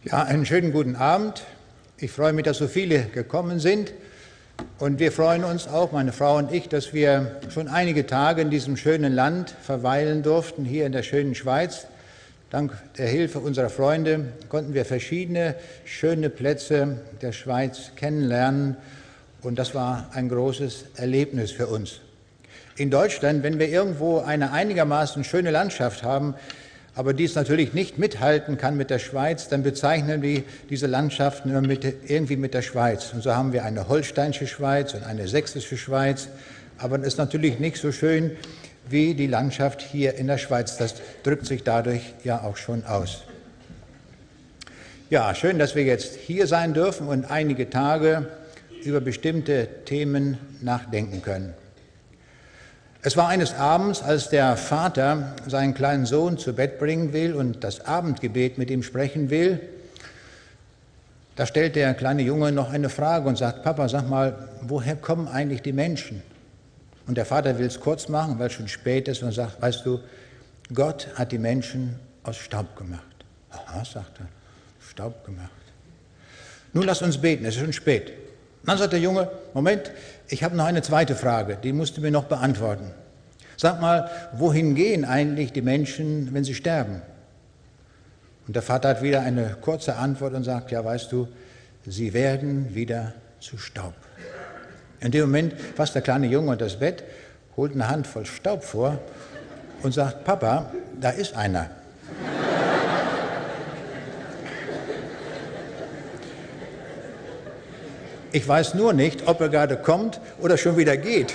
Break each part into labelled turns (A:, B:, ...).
A: Ja, einen schönen guten Abend. Ich freue mich, dass so viele gekommen sind. Und wir freuen uns auch, meine Frau und ich, dass wir schon einige Tage in diesem schönen Land verweilen durften, hier in der schönen Schweiz. Dank der Hilfe unserer Freunde konnten wir verschiedene schöne Plätze der Schweiz kennenlernen. Und das war ein großes Erlebnis für uns. In Deutschland, wenn wir irgendwo eine einigermaßen schöne Landschaft haben, aber dies natürlich nicht mithalten kann mit der Schweiz, dann bezeichnen wir diese Landschaften immer irgendwie mit der Schweiz. Und so haben wir eine holsteinische Schweiz und eine sächsische Schweiz, aber das ist natürlich nicht so schön wie die Landschaft hier in der Schweiz. Das drückt sich dadurch ja auch schon aus. Ja, schön, dass wir jetzt hier sein dürfen und einige Tage über bestimmte Themen nachdenken können. Es war eines Abends, als der Vater seinen kleinen Sohn zu Bett bringen will und das Abendgebet mit ihm sprechen will. Da stellt der kleine Junge noch eine Frage und sagt: Papa, sag mal, woher kommen eigentlich die Menschen? Und der Vater will es kurz machen, weil es schon spät ist, und sagt: Weißt du, Gott hat die Menschen aus Staub gemacht. Aha, sagt er, Staub gemacht. Nun lass uns beten, es ist schon spät. Dann sagt der Junge: Moment, ich habe noch eine zweite Frage, die musst du mir noch beantworten. Sag mal, wohin gehen eigentlich die Menschen, wenn sie sterben? Und der Vater hat wieder eine kurze Antwort und sagt: Ja, weißt du, sie werden wieder zu Staub. In dem Moment fasst der kleine Junge unter das Bett, holt eine Handvoll Staub vor und sagt: Papa, da ist einer. Ich weiß nur nicht, ob er gerade kommt oder schon wieder geht.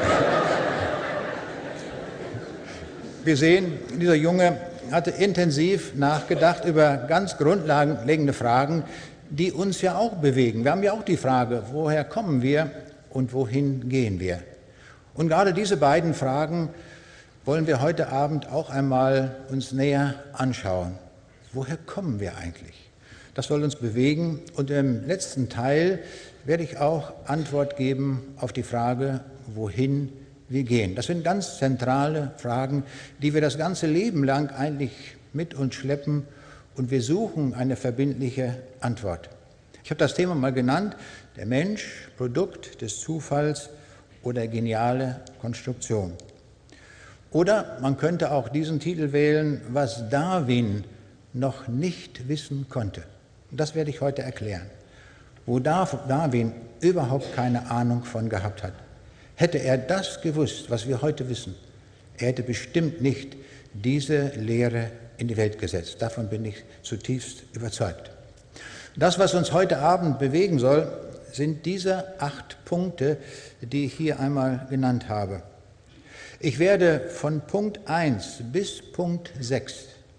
A: Wir sehen, dieser Junge hatte intensiv nachgedacht über ganz grundlegende Fragen, die uns ja auch bewegen. Wir haben ja auch die Frage, woher kommen wir und wohin gehen wir? Und gerade diese beiden Fragen wollen wir heute Abend auch einmal uns näher anschauen. Woher kommen wir eigentlich? Das soll uns bewegen, und im letzten Teil werde ich auch Antwort geben auf die Frage, wohin wir gehen. Das sind ganz zentrale Fragen, die wir das ganze Leben lang eigentlich mit uns schleppen, und wir suchen eine verbindliche Antwort. Ich habe das Thema mal genannt: der Mensch, Produkt des Zufalls oder geniale Konstruktion. Oder man könnte auch diesen Titel wählen: was Darwin noch nicht wissen konnte. Und das werde ich heute erklären. Wo Darwin überhaupt keine Ahnung von gehabt hat. Hätte er das gewusst, was wir heute wissen, er hätte bestimmt nicht diese Lehre in die Welt gesetzt. Davon bin ich zutiefst überzeugt. Das, was uns heute Abend bewegen soll, sind diese 8 Punkte, die ich hier einmal genannt habe. Ich werde von Punkt 1 bis Punkt 6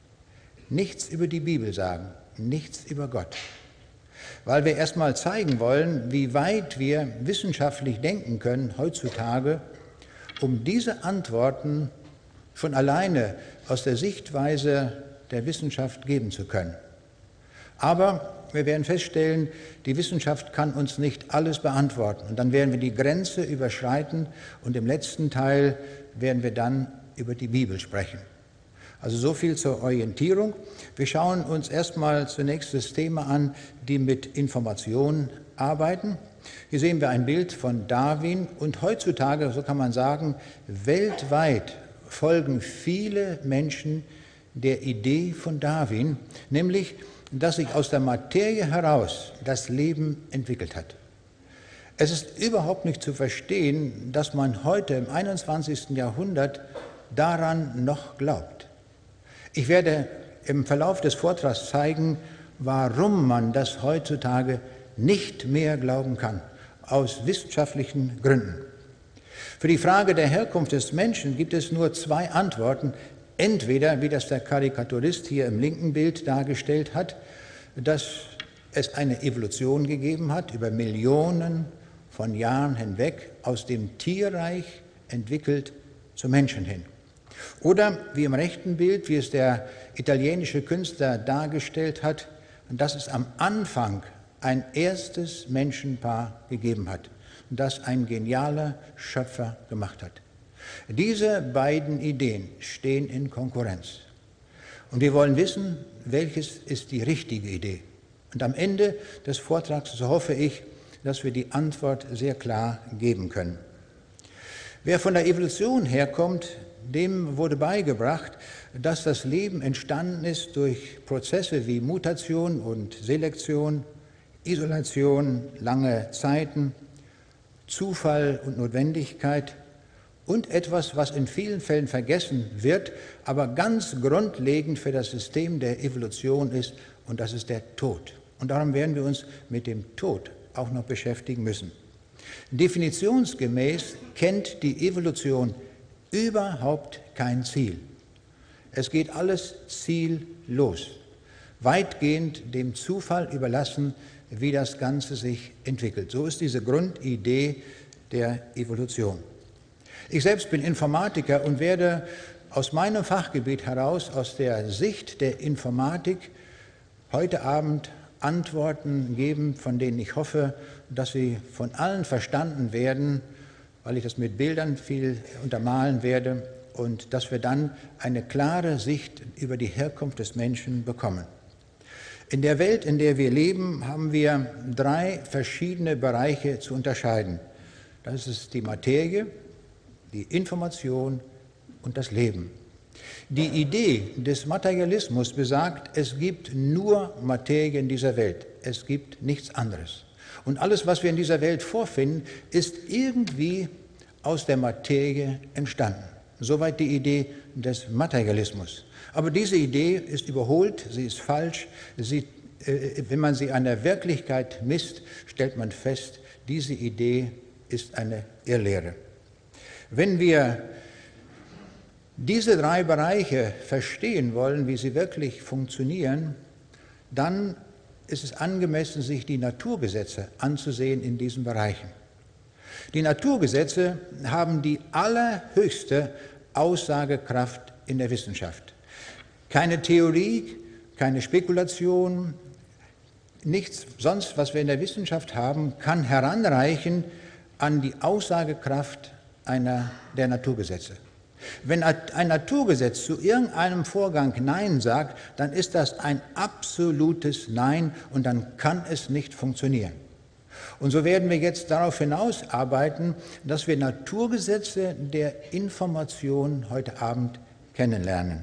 A: nichts über die Bibel sagen, nichts über Gott. Weil wir erstmal zeigen wollen, wie weit wir wissenschaftlich denken können heutzutage, um diese Antworten schon alleine aus der Sichtweise der Wissenschaft geben zu können. Aber wir werden feststellen, die Wissenschaft kann uns nicht alles beantworten. Und dann werden wir die Grenze überschreiten, und im letzten Teil werden wir dann über die Bibel sprechen. Also so viel zur Orientierung. Wir schauen uns erstmal zunächst Systeme an, die mit Informationen arbeiten. Hier sehen wir ein Bild von Darwin, und heutzutage, so kann man sagen, weltweit folgen viele Menschen der Idee von Darwin, nämlich, dass sich aus der Materie heraus das Leben entwickelt hat. Es ist überhaupt nicht zu verstehen, dass man heute im 21. Jahrhundert daran noch glaubt. Ich werde im Verlauf des Vortrags zeigen, warum man das heutzutage nicht mehr glauben kann, aus wissenschaftlichen Gründen. Für die Frage der Herkunft des Menschen gibt es nur 2 Antworten. Entweder, wie das der Karikaturist hier im linken Bild dargestellt hat, dass es eine Evolution gegeben hat, über Millionen von Jahren hinweg, aus dem Tierreich entwickelt zum Menschen hin. Oder wie im rechten Bild, wie es der italienische Künstler dargestellt hat, dass es am Anfang ein erstes Menschenpaar gegeben hat, das ein genialer Schöpfer gemacht hat. Diese beiden Ideen stehen in Konkurrenz. Und wir wollen wissen, welches ist die richtige Idee. Und am Ende des Vortrags, so hoffe ich, dass wir die Antwort sehr klar geben können. Wer von der Evolution herkommt, dem wurde beigebracht, dass das Leben entstanden ist durch Prozesse wie Mutation und Selektion, Isolation, lange Zeiten, Zufall und Notwendigkeit und etwas, was in vielen Fällen vergessen wird, aber ganz grundlegend für das System der Evolution ist, und das ist der Tod. Und darum werden wir uns mit dem Tod auch noch beschäftigen müssen. Definitionsgemäß kennt die Evolution überhaupt kein Ziel. Es geht alles ziellos, weitgehend dem Zufall überlassen, wie das Ganze sich entwickelt. So ist diese Grundidee der Evolution. Ich selbst bin Informatiker und werde aus meinem Fachgebiet heraus, aus der Sicht der Informatik, heute Abend Antworten geben, von denen ich hoffe, dass sie von allen verstanden werden, weil ich das mit Bildern viel untermalen werde, und dass wir dann eine klare Sicht über die Herkunft des Menschen bekommen. In der Welt, in der wir leben, haben wir 3 verschiedene Bereiche zu unterscheiden. Das ist die Materie, die Information und das Leben. Die Idee des Materialismus besagt, es gibt nur Materie in dieser Welt, es gibt nichts anderes. Und alles, was wir in dieser Welt vorfinden, ist irgendwie aus der Materie entstanden. Soweit die Idee des Materialismus. Aber diese Idee ist überholt, sie ist falsch. Wenn man sie an der Wirklichkeit misst, stellt man fest, diese Idee ist eine Irrlehre. Wenn wir diese 3 Bereiche verstehen wollen, wie sie wirklich funktionieren, dann ist es angemessen, sich die Naturgesetze anzusehen in diesen Bereichen. Die Naturgesetze haben die allerhöchste Aussagekraft in der Wissenschaft. Keine Theorie, keine Spekulation, nichts sonst, was wir in der Wissenschaft haben, kann heranreichen an die Aussagekraft der Naturgesetze. Wenn ein Naturgesetz zu irgendeinem Vorgang Nein sagt, dann ist das ein absolutes Nein und dann kann es nicht funktionieren. Und so werden wir jetzt darauf hinausarbeiten, dass wir Naturgesetze der Information heute Abend kennenlernen.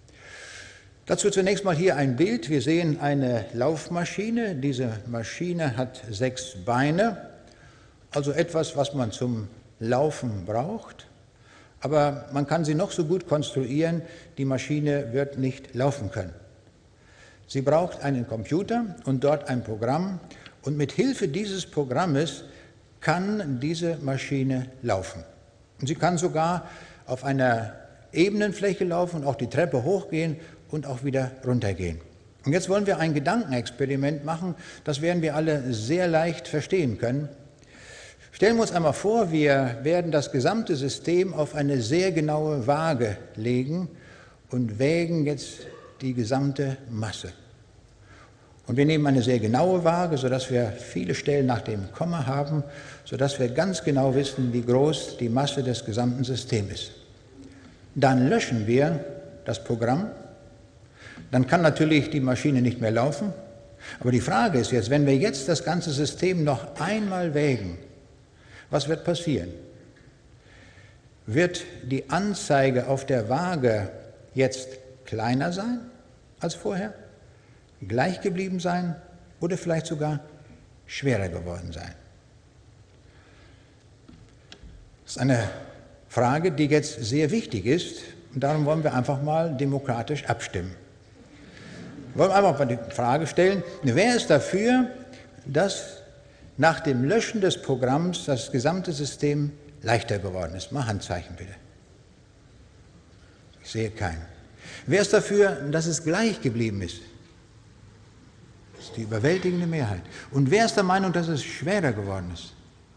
A: Dazu zunächst mal hier ein Bild. Wir sehen eine Laufmaschine. Diese Maschine hat 6 Beine, also etwas, was man zum Laufen braucht. Aber man kann sie noch so gut konstruieren, die Maschine wird nicht laufen können. Sie braucht einen Computer und dort ein Programm, und mit Hilfe dieses Programmes kann diese Maschine laufen. Und sie kann sogar auf einer ebenen Fläche laufen und auch die Treppe hochgehen und auch wieder runtergehen. Und jetzt wollen wir ein Gedankenexperiment machen, das werden wir alle sehr leicht verstehen können. Stellen wir uns einmal vor, wir werden das gesamte System auf eine sehr genaue Waage legen und wägen jetzt die gesamte Masse. Und wir nehmen eine sehr genaue Waage, sodass wir viele Stellen nach dem Komma haben, sodass wir ganz genau wissen, wie groß die Masse des gesamten Systems ist. Dann löschen wir das Programm. Dann kann natürlich die Maschine nicht mehr laufen. Aber die Frage ist jetzt, wenn wir jetzt das ganze System noch einmal wägen, was wird passieren? Wird die Anzeige auf der Waage jetzt kleiner sein als vorher, gleich geblieben sein oder vielleicht sogar schwerer geworden sein? Das ist eine Frage, die jetzt sehr wichtig ist, und darum wollen wir einfach mal demokratisch abstimmen. Wir wollen einfach mal die Frage stellen, wer ist dafür, dass nach dem Löschen des Programms das gesamte System leichter geworden ist? Mal Handzeichen bitte. Ich sehe keinen. Wer ist dafür, dass es gleich geblieben ist? Das ist die überwältigende Mehrheit. Und wer ist der Meinung, dass es schwerer geworden ist?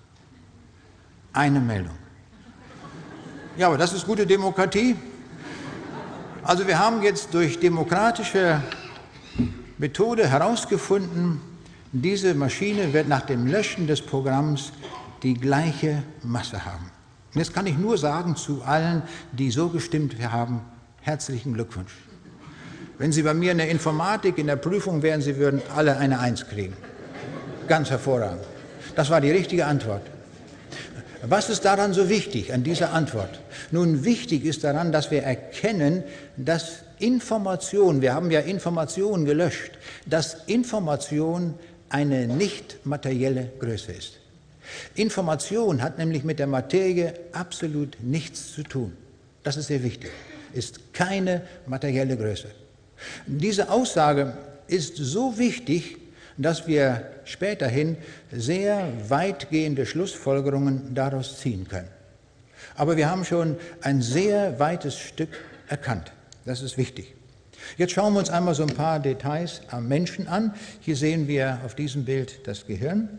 A: Eine Meldung. Ja, aber das ist gute Demokratie. Also wir haben jetzt durch demokratische Methode herausgefunden, diese Maschine wird nach dem Löschen des Programms die gleiche Masse haben. Und jetzt kann ich nur sagen zu allen, die so gestimmt haben, herzlichen Glückwunsch. Wenn Sie bei mir in der Informatik in der Prüfung wären, Sie würden alle eine 1 kriegen. Ganz hervorragend. Das war die richtige Antwort. Was ist daran so wichtig, an dieser Antwort? Nun, wichtig ist daran, dass wir erkennen, dass Information, wir haben ja Information gelöscht, dass Information eine nicht materielle Größe ist. Information hat nämlich mit der Materie absolut nichts zu tun. Das ist sehr wichtig. Ist keine materielle Größe. Diese Aussage ist so wichtig, dass wir späterhin sehr weitgehende Schlussfolgerungen daraus ziehen können. Aber wir haben schon ein sehr weites Stück erkannt. Das ist wichtig. Jetzt schauen wir uns einmal so ein paar Details am Menschen an. Hier sehen wir auf diesem Bild das Gehirn.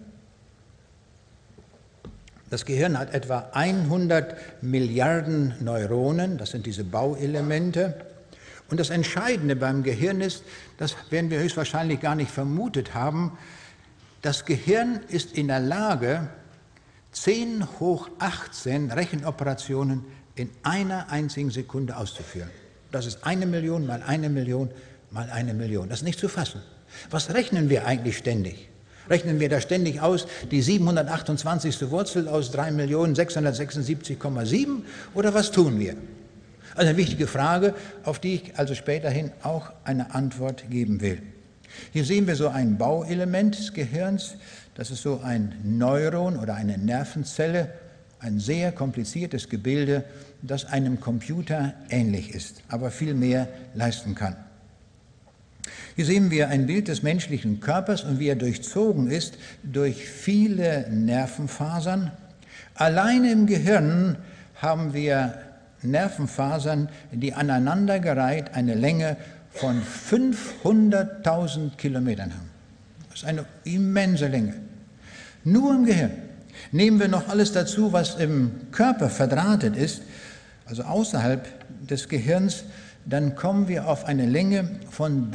A: Das Gehirn hat etwa 100 Milliarden Neuronen, das sind diese Bauelemente. Und das Entscheidende beim Gehirn ist, das werden wir höchstwahrscheinlich gar nicht vermutet haben, das Gehirn ist in der Lage, 10 hoch 18 Rechenoperationen in einer einzigen Sekunde auszuführen. Das ist 1 Million mal 1 Million mal 1 Million. Das ist nicht zu fassen. Was rechnen wir eigentlich ständig? Rechnen wir da ständig aus die 728. Wurzel aus 3.676,7 oder was tun wir? Also eine wichtige Frage, auf die ich also späterhin auch eine Antwort geben will. Hier sehen wir so ein Bauelement des Gehirns. Das ist so ein Neuron oder eine Nervenzelle, ein sehr kompliziertes Gebilde, das einem Computer ähnlich ist, aber viel mehr leisten kann. Hier sehen wir ein Bild des menschlichen Körpers und wie er durchzogen ist durch viele Nervenfasern. Allein im Gehirn haben wir Nervenfasern, die aneinandergereiht eine Länge von 500.000 Kilometern haben. Das ist eine immense Länge. Nur im Gehirn. Nehmen wir noch alles dazu, was im Körper verdrahtet ist, also außerhalb des Gehirns, dann kommen wir auf eine Länge von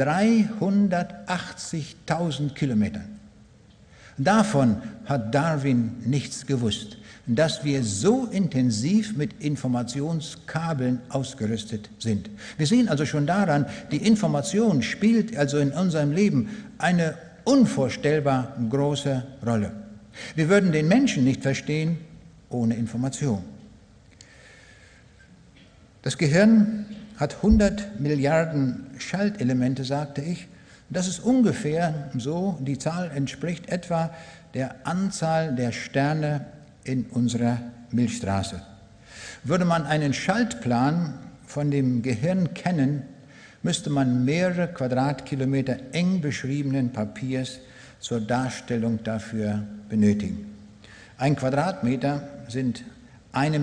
A: 380.000 Kilometern. Davon hat Darwin nichts gewusst, dass wir so intensiv mit Informationskabeln ausgerüstet sind. Wir sehen also schon daran, die Information spielt also in unserem Leben eine unvorstellbar große Rolle. Wir würden den Menschen nicht verstehen ohne Information. Das Gehirn hat 100 Milliarden Schaltelemente, sagte ich. Das ist ungefähr so, die Zahl entspricht etwa der Anzahl der Sterne in unserer Milchstraße. Würde man einen Schaltplan von dem Gehirn kennen, müsste man mehrere Quadratkilometer eng beschriebenen Papiers zur Darstellung dafür benötigen. Ein Quadratkilometer sind 1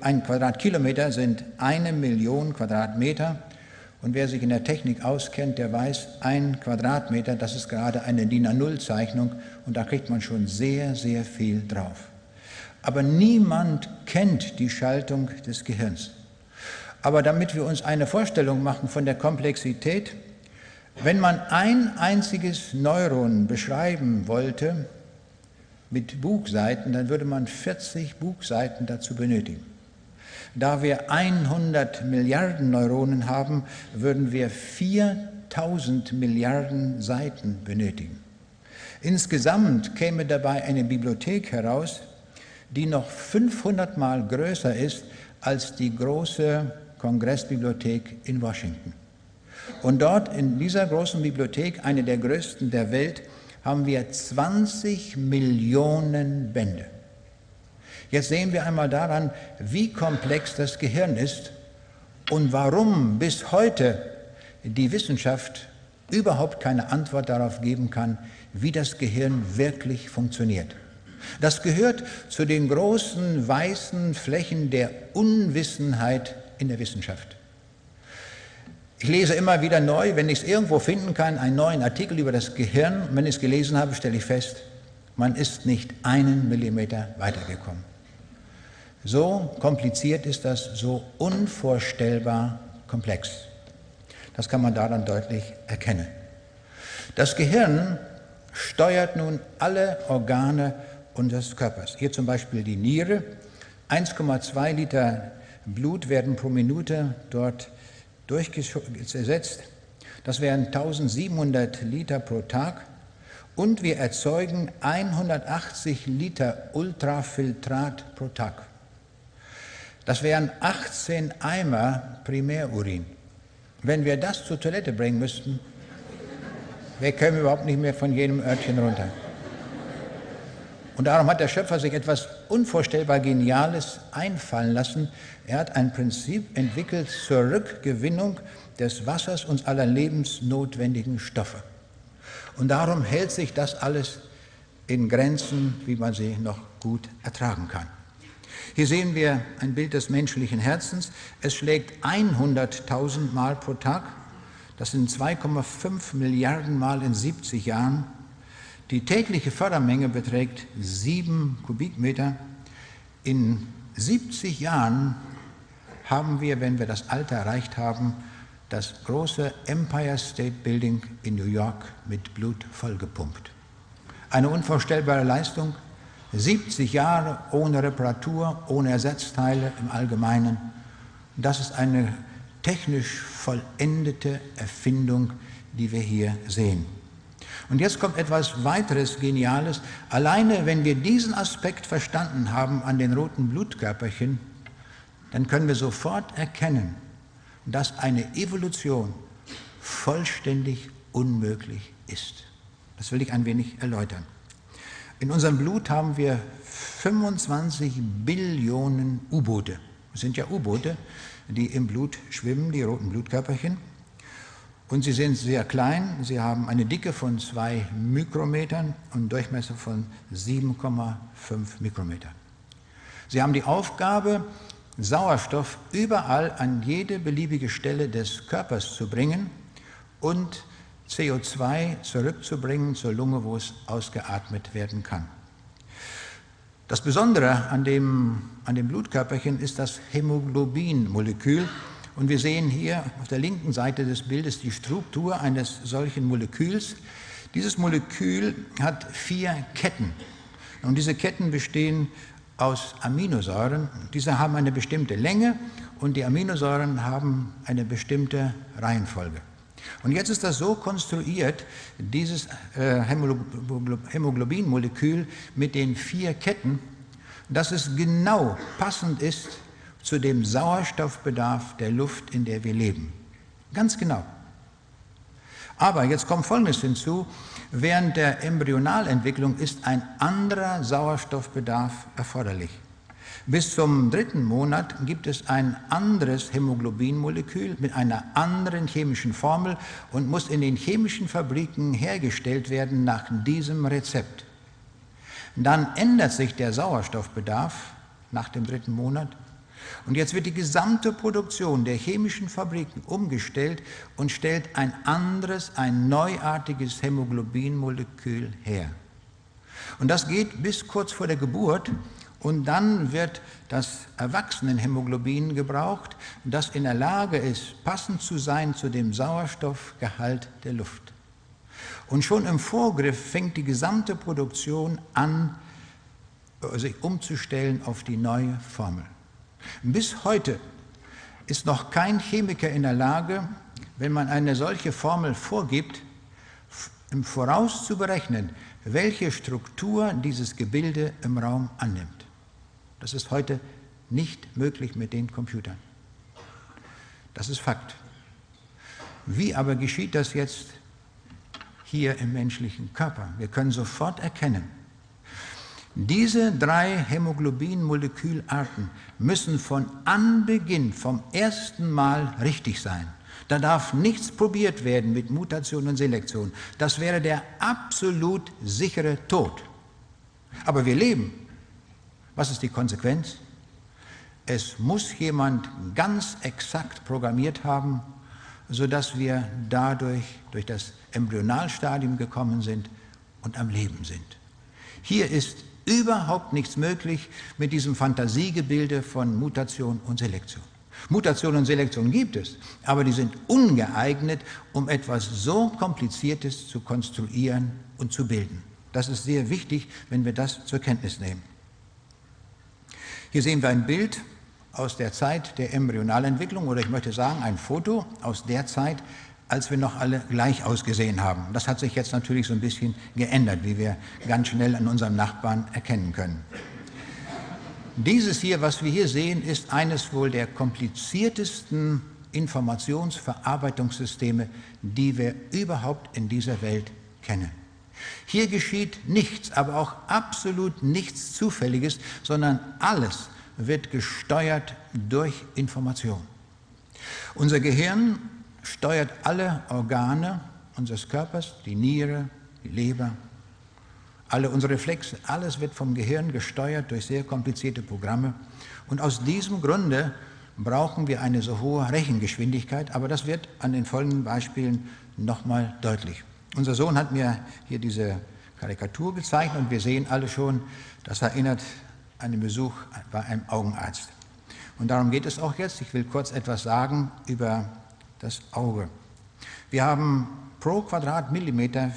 A: Million Quadratmeter. Und wer sich in der Technik auskennt, der weiß, 1 Quadratmeter, das ist gerade eine DIN A0-Zeichnung und da kriegt man schon sehr, sehr viel drauf. Aber niemand kennt die Schaltung des Gehirns. Aber damit wir uns eine Vorstellung machen von der Komplexität, wenn man ein einziges Neuron beschreiben wollte mit Bugseiten, dann würde man 40 Bugseiten dazu benötigen. Da wir 100 Milliarden Neuronen haben, würden wir 4000 Milliarden Seiten benötigen. Insgesamt käme dabei eine Bibliothek heraus, die noch 500 Mal größer ist als die große Kongressbibliothek in Washington. Und dort in dieser großen Bibliothek, eine der größten der Welt, haben wir 20 Millionen Bände. Jetzt sehen wir einmal daran, wie komplex das Gehirn ist und warum bis heute die Wissenschaft überhaupt keine Antwort darauf geben kann, wie das Gehirn wirklich funktioniert. Das gehört zu den großen weißen Flächen der Unwissenheit in der Wissenschaft. Ich lese immer wieder neu, wenn ich es irgendwo finden kann, einen neuen Artikel über das Gehirn. Und wenn ich es gelesen habe, stelle ich fest, man ist nicht einen Millimeter weitergekommen. So kompliziert ist das, so unvorstellbar komplex. Das kann man daran deutlich erkennen. Das Gehirn steuert nun alle Organe unseres Körpers. Hier zum Beispiel die Niere. 1,2 Liter Blut werden pro Minute dort durchgesetzt. Das wären 1700 Liter pro Tag. Und wir erzeugen 180 Liter Ultrafiltrat pro Tag. Das wären 18 Eimer Primärurin. Wenn wir das zur Toilette bringen müssten, wir kämen überhaupt nicht mehr von jedem Örtchen runter. Und darum hat der Schöpfer sich etwas unvorstellbar Geniales einfallen lassen. Er hat ein Prinzip entwickelt zur Rückgewinnung des Wassers und aller lebensnotwendigen Stoffe. Und darum hält sich das alles in Grenzen, wie man sie noch gut ertragen kann. Hier sehen wir ein Bild des menschlichen Herzens. Es schlägt 100.000 Mal pro Tag. Das sind 2,5 Milliarden Mal in 70 Jahren. Die tägliche Fördermenge beträgt 7 Kubikmeter. In 70 Jahren haben wir, wenn wir das Alter erreicht haben, das große Empire State Building in New York mit Blut vollgepumpt. Eine unvorstellbare Leistung, 70 Jahre ohne Reparatur, ohne Ersatzteile im Allgemeinen. Das ist eine technisch vollendete Erfindung, die wir hier sehen. Und jetzt kommt etwas weiteres Geniales. Alleine, wenn wir diesen Aspekt verstanden haben an den roten Blutkörperchen, dann können wir sofort erkennen, dass eine Evolution vollständig unmöglich ist. Das will ich ein wenig erläutern. In unserem Blut haben wir 25 Billionen U-Boote. Das sind ja U-Boote, die im Blut schwimmen, die roten Blutkörperchen. Und sie sind sehr klein. Sie haben eine Dicke von 2 Mikrometern und einen Durchmesser von 7,5 Mikrometern. Sie haben die Aufgabe, Sauerstoff überall an jede beliebige Stelle des Körpers zu bringen und CO2 zurückzubringen zur Lunge, wo es ausgeatmet werden kann. Das Besondere an dem Blutkörperchen ist das Hämoglobin-Molekül. Und wir sehen hier auf der linken Seite des Bildes die Struktur eines solchen Moleküls. Dieses Molekül hat 4 Ketten. Und diese Ketten bestehen aus Aminosäuren. Diese haben eine bestimmte Länge und die Aminosäuren haben eine bestimmte Reihenfolge. Und jetzt ist das so konstruiert, dieses Hämoglobin-Molekül mit den 4 Ketten, dass es genau passend ist zu dem Sauerstoffbedarf der Luft, in der wir leben. Ganz genau. Aber jetzt kommt Folgendes hinzu: Während der Embryonalentwicklung ist ein anderer Sauerstoffbedarf erforderlich. Bis zum 3. Monat gibt es ein anderes Hämoglobin-Molekül mit einer anderen chemischen Formel und muss in den chemischen Fabriken hergestellt werden nach diesem Rezept. Dann ändert sich der Sauerstoffbedarf nach dem 3. Monat. Und jetzt wird die gesamte Produktion der chemischen Fabriken umgestellt und stellt ein anderes, ein neuartiges Hämoglobin-Molekül her. Und das geht bis kurz vor der Geburt und dann wird das Erwachsenenhämoglobin gebraucht, das in der Lage ist, passend zu sein zu dem Sauerstoffgehalt der Luft. Und schon im Vorgriff fängt die gesamte Produktion an, sich umzustellen auf die neue Formel. Bis heute ist noch kein Chemiker in der Lage, wenn man eine solche Formel vorgibt, im Voraus zu berechnen, welche Struktur dieses Gebilde im Raum annimmt. Das ist heute nicht möglich mit den Computern. Das ist Fakt. Wie aber geschieht das jetzt hier im menschlichen Körper? Wir können sofort erkennen, diese 3 Hämoglobin-Molekülarten müssen von Anbeginn, vom ersten Mal richtig sein. Da darf nichts probiert werden mit Mutation und Selektion. Das wäre der absolut sichere Tod. Aber wir leben. Was ist die Konsequenz? Es muss jemand ganz exakt programmiert haben, sodass wir dadurch durch das Embryonalstadium gekommen sind und am Leben sind. Hier ist überhaupt nichts möglich mit diesem Fantasiegebilde von Mutation und Selektion. Mutation und Selektion gibt es, aber die sind ungeeignet, um etwas so Kompliziertes zu konstruieren und zu bilden. Das ist sehr wichtig, wenn wir das zur Kenntnis nehmen. Hier sehen wir ein Bild aus der Zeit der Embryonalentwicklung, oder ich möchte sagen, ein Foto aus der Zeit, als wir noch alle gleich ausgesehen haben. Das hat sich jetzt natürlich so ein bisschen geändert, wie wir ganz schnell an unserem Nachbarn erkennen können. Dieses hier, was wir hier sehen, ist eines wohl der kompliziertesten Informationsverarbeitungssysteme, die wir überhaupt in dieser Welt kennen. Hier geschieht nichts, aber auch absolut nichts Zufälliges, sondern alles wird gesteuert durch Information. Unser Gehirn steuert alle Organe unseres Körpers, die Niere, die Leber, alle unsere Reflexe, alles wird vom Gehirn gesteuert durch sehr komplizierte Programme. Und aus diesem Grunde brauchen wir eine so hohe Rechengeschwindigkeit, aber das wird an den folgenden Beispielen nochmal deutlich. Unser Sohn hat mir hier diese Karikatur gezeichnet und wir sehen alle schon, das erinnert an den Besuch bei einem Augenarzt. Und darum geht es auch jetzt. Ich will kurz etwas sagen über das Auge. Wir haben pro Quadratmillimeter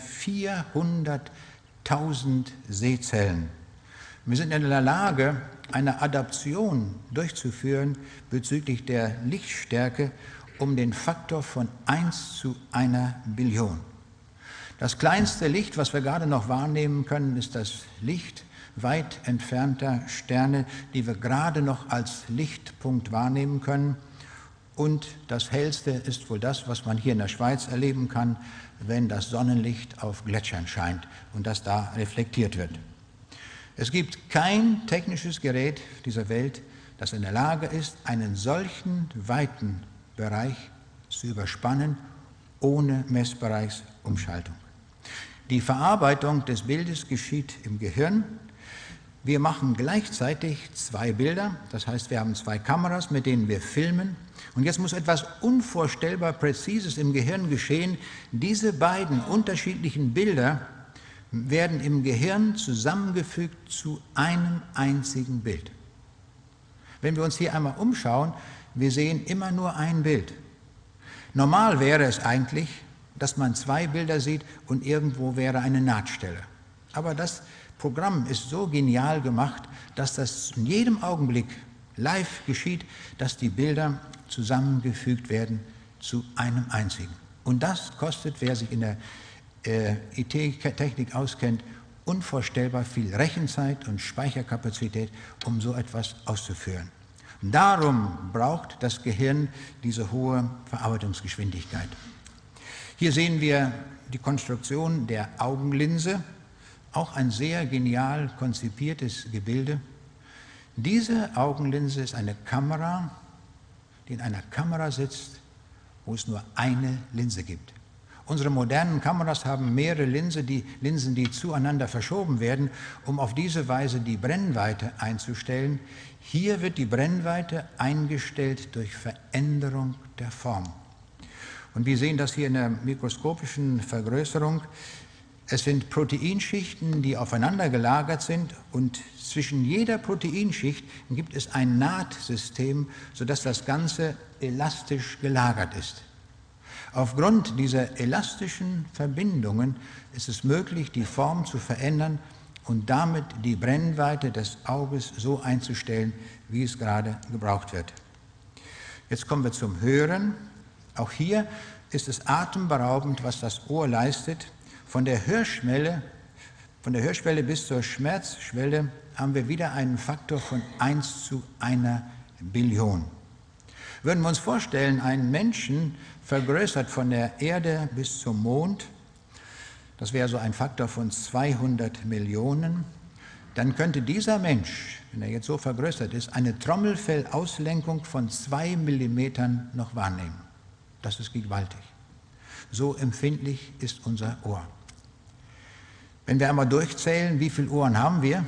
A: 400.000 Sehzellen. Wir sind in der Lage, eine Adaption durchzuführen bezüglich der Lichtstärke um den Faktor von 1:1 Billion. Das kleinste Licht, was wir gerade noch wahrnehmen können, ist das Licht weit entfernter Sterne, die wir gerade noch als Lichtpunkt wahrnehmen können. Und das hellste ist wohl das, was man hier in der Schweiz erleben kann, wenn das Sonnenlicht auf Gletschern scheint und das da reflektiert wird. Es gibt kein technisches Gerät dieser Welt, das in der Lage ist, einen solchen weiten Bereich zu überspannen, ohne Messbereichsumschaltung. Die Verarbeitung des Bildes geschieht im Gehirn. Wir machen gleichzeitig zwei Bilder, das heißt, wir haben zwei Kameras, mit denen wir filmen. Und jetzt muss etwas unvorstellbar Präzises im Gehirn geschehen. Diese beiden unterschiedlichen Bilder werden im Gehirn zusammengefügt zu einem einzigen Bild. Wenn wir uns hier einmal umschauen, wir sehen immer nur ein Bild. Normal wäre es eigentlich, dass man zwei Bilder sieht und irgendwo wäre eine Nahtstelle. Aber das Programm ist so genial gemacht, dass das in jedem Augenblick live geschieht, dass die Bilder zusammengefügt werden zu einem einzigen. Und das kostet, wer sich in der IT-Technik auskennt, unvorstellbar viel Rechenzeit und Speicherkapazität, um so etwas auszuführen. Darum braucht das Gehirn diese hohe Verarbeitungsgeschwindigkeit. Hier sehen wir die Konstruktion der Augenlinse, auch ein sehr genial konzipiertes Gebilde. Diese Augenlinse ist eine Kamera, die in einer Kamera sitzt, wo es nur eine Linse gibt. Unsere modernen Kameras haben mehrere Linsen, die zueinander verschoben werden, um auf diese Weise die Brennweite einzustellen. Hier wird die Brennweite eingestellt durch Veränderung der Form. Und wir sehen das hier in der mikroskopischen Vergrößerung. Es sind Proteinschichten, die aufeinander gelagert sind, und zwischen jeder Proteinschicht gibt es ein Nahtsystem, sodass das Ganze elastisch gelagert ist. Aufgrund dieser elastischen Verbindungen ist es möglich, die Form zu verändern und damit die Brennweite des Auges so einzustellen, wie es gerade gebraucht wird. Jetzt kommen wir zum Hören. Auch hier ist es atemberaubend, was das Ohr leistet. Von der Hörschwelle bis zur Schmerzschwelle haben wir wieder einen Faktor von 1:1 Billion. Würden wir uns vorstellen, einen Menschen vergrößert von der Erde bis zum Mond, das wäre so ein Faktor von 200 Millionen, dann könnte dieser Mensch, wenn er jetzt so vergrößert ist, eine Trommelfellauslenkung von 2 Millimetern noch wahrnehmen. Das ist gewaltig. So empfindlich ist unser Ohr. Wenn wir einmal durchzählen, wie viele Ohren haben wir?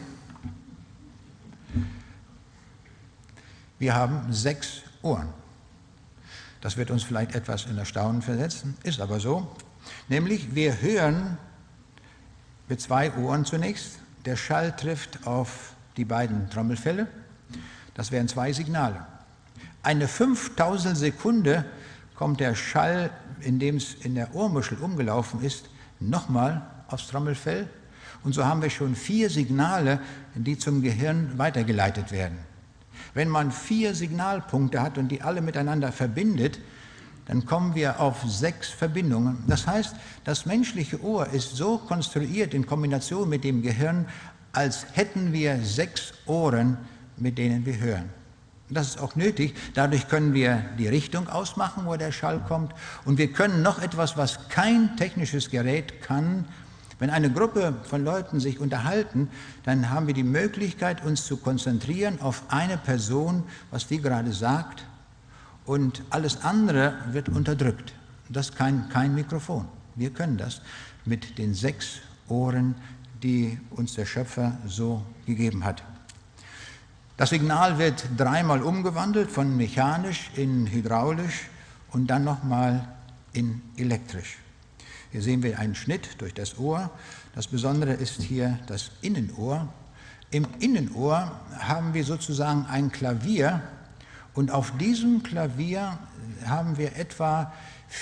A: Wir haben 6 Ohren. Das wird uns vielleicht etwas in Erstaunen versetzen, ist aber so. Nämlich, wir hören mit 2 Ohren zunächst. Der Schall trifft auf die beiden Trommelfelle. Das wären 2 Signale. Eine 5.000 Sekunde kommt der Schall, indem es in der Ohrmuschel umgelaufen ist, nochmal aufs Trommelfell. Und so haben wir schon 4 Signale, die zum Gehirn weitergeleitet werden. Wenn man 4 Signalpunkte hat und die alle miteinander verbindet, dann kommen wir auf 6 Verbindungen. Das heißt, das menschliche Ohr ist so konstruiert in Kombination mit dem Gehirn, als hätten wir 6 Ohren, mit denen wir hören. Das ist auch nötig. Dadurch können wir die Richtung ausmachen, wo der Schall kommt. Und wir können noch etwas, was kein technisches Gerät kann. Wenn eine Gruppe von Leuten sich unterhalten, dann haben wir die Möglichkeit, uns zu konzentrieren auf eine Person, was die gerade sagt. Und alles andere wird unterdrückt. Das kann kein Mikrofon. Wir können das mit den 6 Ohren, die uns der Schöpfer so gegeben hat. Das Signal wird 3-mal umgewandelt, von mechanisch in hydraulisch und dann nochmal in elektrisch. Hier sehen wir einen Schnitt durch das Ohr. Das Besondere ist hier das Innenohr. Im Innenohr haben wir sozusagen ein Klavier und auf diesem Klavier haben wir etwa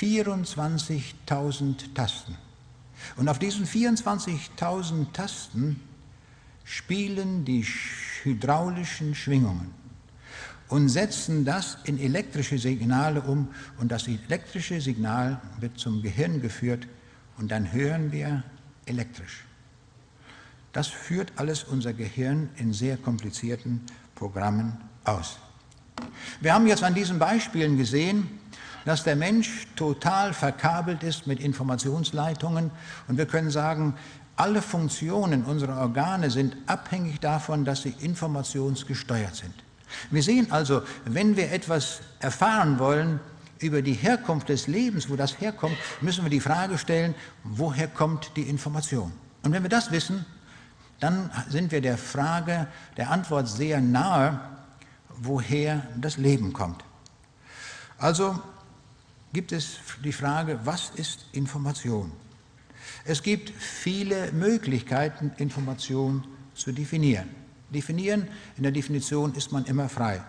A: 24.000 Tasten. Und auf diesen 24.000 Tasten spielen die hydraulischen Schwingungen und setzen das in elektrische Signale um. Und das elektrische Signal wird zum Gehirn geführt und dann hören wir elektrisch. Das führt alles unser Gehirn in sehr komplizierten Programmen aus. Wir haben jetzt an diesen Beispielen gesehen, dass der Mensch total verkabelt ist mit Informationsleitungen und wir können sagen, alle Funktionen unserer Organe sind abhängig davon, dass sie informationsgesteuert sind. Wir sehen also, wenn wir etwas erfahren wollen über die Herkunft des Lebens, wo das herkommt, müssen wir die Frage stellen, woher kommt die Information? Und wenn wir das wissen, dann sind wir der Frage, der Antwort sehr nahe, woher das Leben kommt. Also gibt es die Frage, was ist Information? Es gibt viele Möglichkeiten, Information zu definieren. In der Definition ist man immer frei.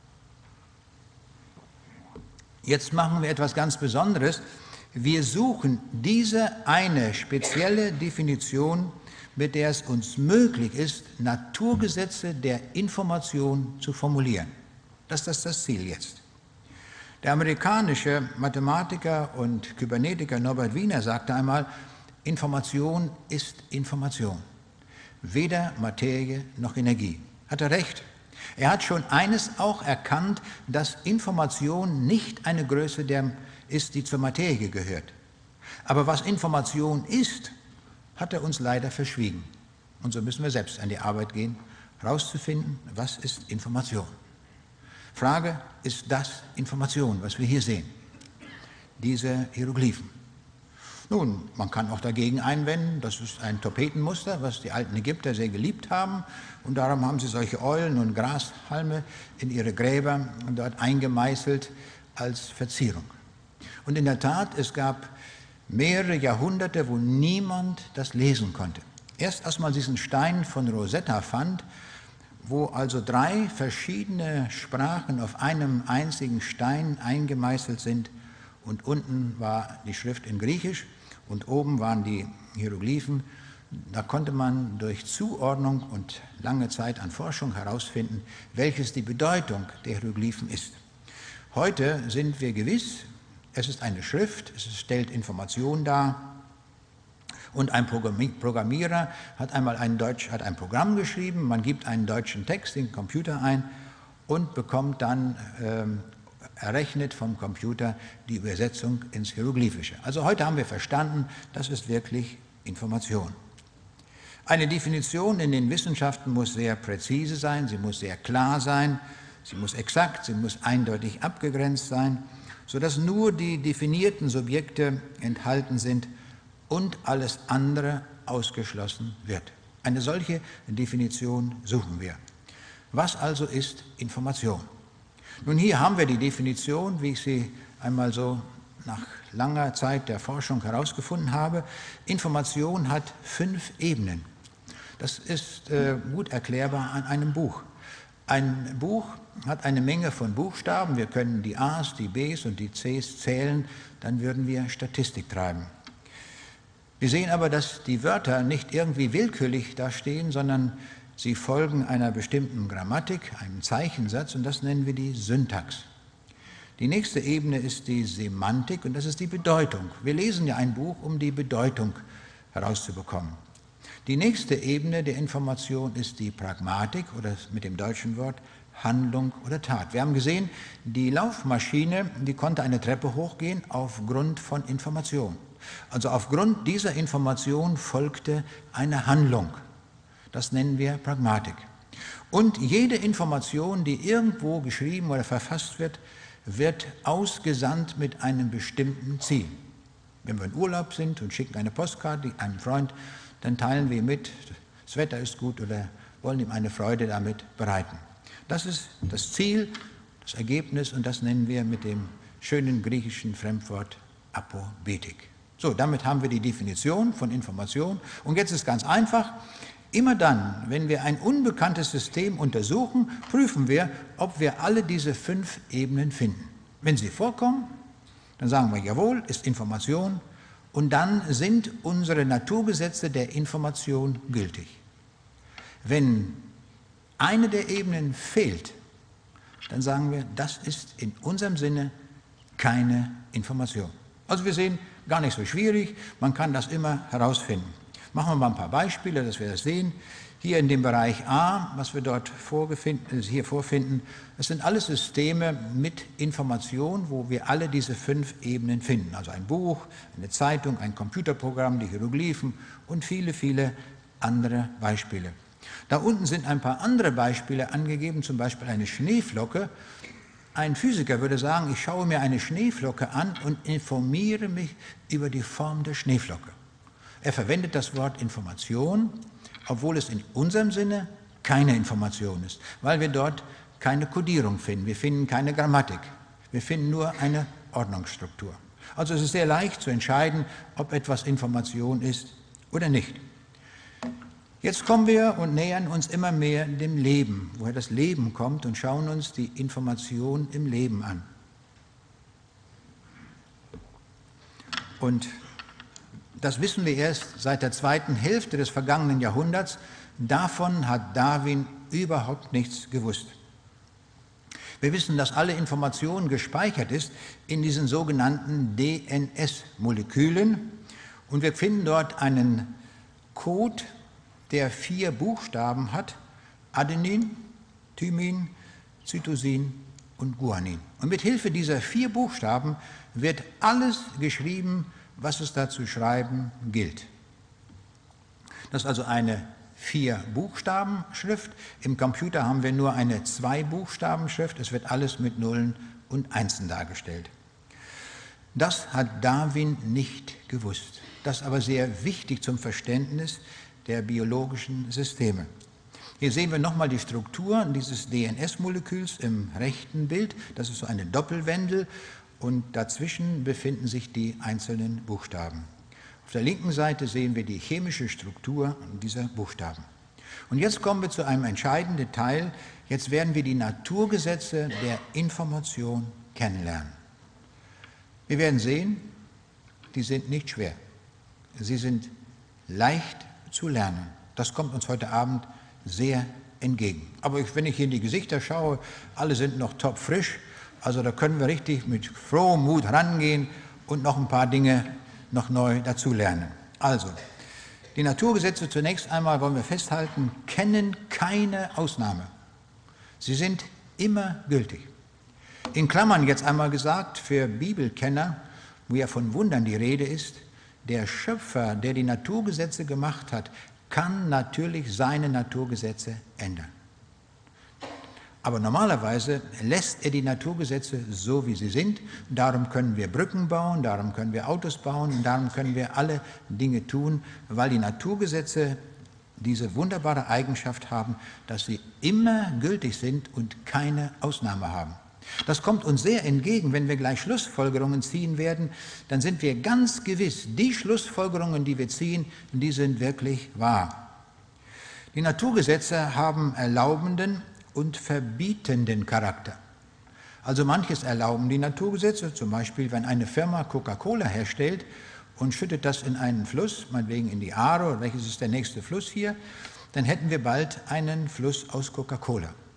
A: Jetzt machen wir etwas ganz Besonderes. Wir suchen diese eine spezielle Definition, mit der es uns möglich ist, Naturgesetze der Information zu formulieren. Das ist das Ziel jetzt. Der amerikanische Mathematiker und Kybernetiker Norbert Wiener sagte einmal, Information ist Information, weder Materie noch Energie. Hat er recht. Er hat schon eines auch erkannt, dass Information nicht eine Größe ist, die zur Materie gehört. Aber was Information ist, hat er uns leider verschwiegen. Und so müssen wir selbst an die Arbeit gehen, herauszufinden, was ist Information. Frage, ist das Information, was wir hier sehen? Diese Hieroglyphen. Nun, man kann auch dagegen einwenden, das ist ein Tapetenmuster, was die alten Ägypter sehr geliebt haben. Und darum haben sie solche Eulen und Grashalme in ihre Gräber dort eingemeißelt als Verzierung. Und in der Tat, es gab mehrere Jahrhunderte, wo niemand das lesen konnte. Erst als man diesen Stein von Rosetta fand, wo also 3 verschiedene Sprachen auf einem einzigen Stein eingemeißelt sind, und unten war die Schrift in Griechisch und oben waren die Hieroglyphen. Da konnte man durch Zuordnung und lange Zeit an Forschung herausfinden, welches die Bedeutung der Hieroglyphen ist. Heute sind wir gewiss, es ist eine Schrift, es stellt Informationen dar. Und ein Programmierer hat einmal ein Programm geschrieben, man gibt einen deutschen Text in den Computer ein und bekommt dann errechnet vom Computer die Übersetzung ins Hieroglyphische. Also heute haben wir verstanden, das ist wirklich Information. Eine Definition in den Wissenschaften muss sehr präzise sein, sie muss sehr klar sein, sie muss exakt, sie muss eindeutig abgegrenzt sein, sodass nur die definierten Subjekte enthalten sind und alles andere ausgeschlossen wird. Eine solche Definition suchen wir. Was also ist Information? Nun, hier haben wir die Definition, wie ich sie einmal so nach langer Zeit der Forschung herausgefunden habe. Information hat 5 Ebenen. Das ist gut erklärbar an einem Buch. Ein Buch hat eine Menge von Buchstaben. Wir können die A's, die B's und die C's zählen, dann würden wir Statistik treiben. Wir sehen aber, dass die Wörter nicht irgendwie willkürlich da stehen, sondern sie folgen einer bestimmten Grammatik, einem Zeichensatz, und das nennen wir die Syntax. Die nächste Ebene ist die Semantik und das ist die Bedeutung. Wir lesen ja ein Buch, um die Bedeutung herauszubekommen. Die nächste Ebene der Information ist die Pragmatik oder mit dem deutschen Wort Handlung oder Tat. Wir haben gesehen, die Laufmaschine, die konnte eine Treppe hochgehen aufgrund von Information. Also aufgrund dieser Information folgte eine Handlung. Das nennen wir Pragmatik. Und jede Information, die irgendwo geschrieben oder verfasst wird, wird ausgesandt mit einem bestimmten Ziel. Wenn wir in Urlaub sind und schicken eine Postkarte einem Freund, dann teilen wir mit, das Wetter ist gut oder wollen ihm eine Freude damit bereiten. Das ist das Ziel, das Ergebnis und das nennen wir mit dem schönen griechischen Fremdwort Apobetik. So, damit haben wir die Definition von Information und jetzt ist ganz einfach, immer dann, wenn wir ein unbekanntes System untersuchen, prüfen wir, ob wir alle diese 5 Ebenen finden. Wenn sie vorkommen, dann sagen wir, jawohl, ist Information und dann sind unsere Naturgesetze der Information gültig. Wenn eine der Ebenen fehlt, dann sagen wir, das ist in unserem Sinne keine Information. Also wir sehen, gar nicht so schwierig, man kann das immer herausfinden. Machen wir mal ein paar Beispiele, dass wir das sehen. Hier in dem Bereich A, was wir dort hier vorfinden, das sind alles Systeme mit Information, wo wir alle diese 5 Ebenen finden. Also ein Buch, eine Zeitung, ein Computerprogramm, die Hieroglyphen und viele, viele andere Beispiele. Da unten sind ein paar andere Beispiele angegeben, zum Beispiel eine Schneeflocke. Ein Physiker würde sagen, ich schaue mir eine Schneeflocke an und informiere mich über die Form der Schneeflocke. Er verwendet das Wort Information, obwohl es in unserem Sinne keine Information ist, weil wir dort keine Kodierung finden, wir finden keine Grammatik, wir finden nur eine Ordnungsstruktur. Also es ist sehr leicht zu entscheiden, ob etwas Information ist oder nicht. Jetzt kommen wir und nähern uns immer mehr dem Leben, woher das Leben kommt und schauen uns die Information im Leben an. Und das wissen wir erst seit der zweiten Hälfte des vergangenen Jahrhunderts. Davon hat Darwin überhaupt nichts gewusst. Wir wissen, dass alle Information gespeichert ist in diesen sogenannten DNS-Molekülen. Und wir finden dort einen Code, der 4 Buchstaben hat: Adenin, Thymin, Cytosin und Guanin. Und mit Hilfe dieser 4 Buchstaben wird alles geschrieben, was es da zu schreiben gilt. Das ist also eine 4-Buchstaben-Schrift. Im Computer haben wir nur eine 2-Buchstaben-Schrift. Es wird alles mit Nullen und Einsen dargestellt. Das hat Darwin nicht gewusst. Das ist aber sehr wichtig zum Verständnis der biologischen Systeme. Hier sehen wir nochmal die Struktur dieses DNS-Moleküls im rechten Bild. Das ist so eine Doppelwendel. Und dazwischen befinden sich die einzelnen Buchstaben. Auf der linken Seite sehen wir die chemische Struktur dieser Buchstaben. Und jetzt kommen wir zu einem entscheidenden Teil. Jetzt werden wir die Naturgesetze der Information kennenlernen. Wir werden sehen, die sind nicht schwer. Sie sind leicht zu lernen. Das kommt uns heute Abend sehr entgegen. Aber wenn ich hier in die Gesichter schaue, alle sind noch topfrisch. Also da können wir richtig mit frohem Mut rangehen und noch ein paar Dinge noch neu dazulernen. Also, die Naturgesetze zunächst einmal, wollen wir festhalten, kennen keine Ausnahme. Sie sind immer gültig. In Klammern jetzt einmal gesagt, für Bibelkenner, wo ja von Wundern die Rede ist, der Schöpfer, der die Naturgesetze gemacht hat, kann natürlich seine Naturgesetze ändern. Aber normalerweise lässt er die Naturgesetze so, wie sie sind. Darum können wir Brücken bauen, darum können wir Autos bauen, und darum können wir alle Dinge tun, weil die Naturgesetze diese wunderbare Eigenschaft haben, dass sie immer gültig sind und keine Ausnahme haben. Das kommt uns sehr entgegen, wenn wir gleich Schlussfolgerungen ziehen werden, dann sind wir ganz gewiss, die Schlussfolgerungen, die wir ziehen, die sind wirklich wahr. Die Naturgesetze haben erlaubenden und verbietenden Charakter. Also manches erlauben die Naturgesetze, zum Beispiel wenn eine Firma Coca-Cola herstellt und schüttet das in einen Fluss, meinetwegen in die Aare, oder welches ist der nächste Fluss hier, dann hätten wir bald einen Fluss aus Coca-Cola.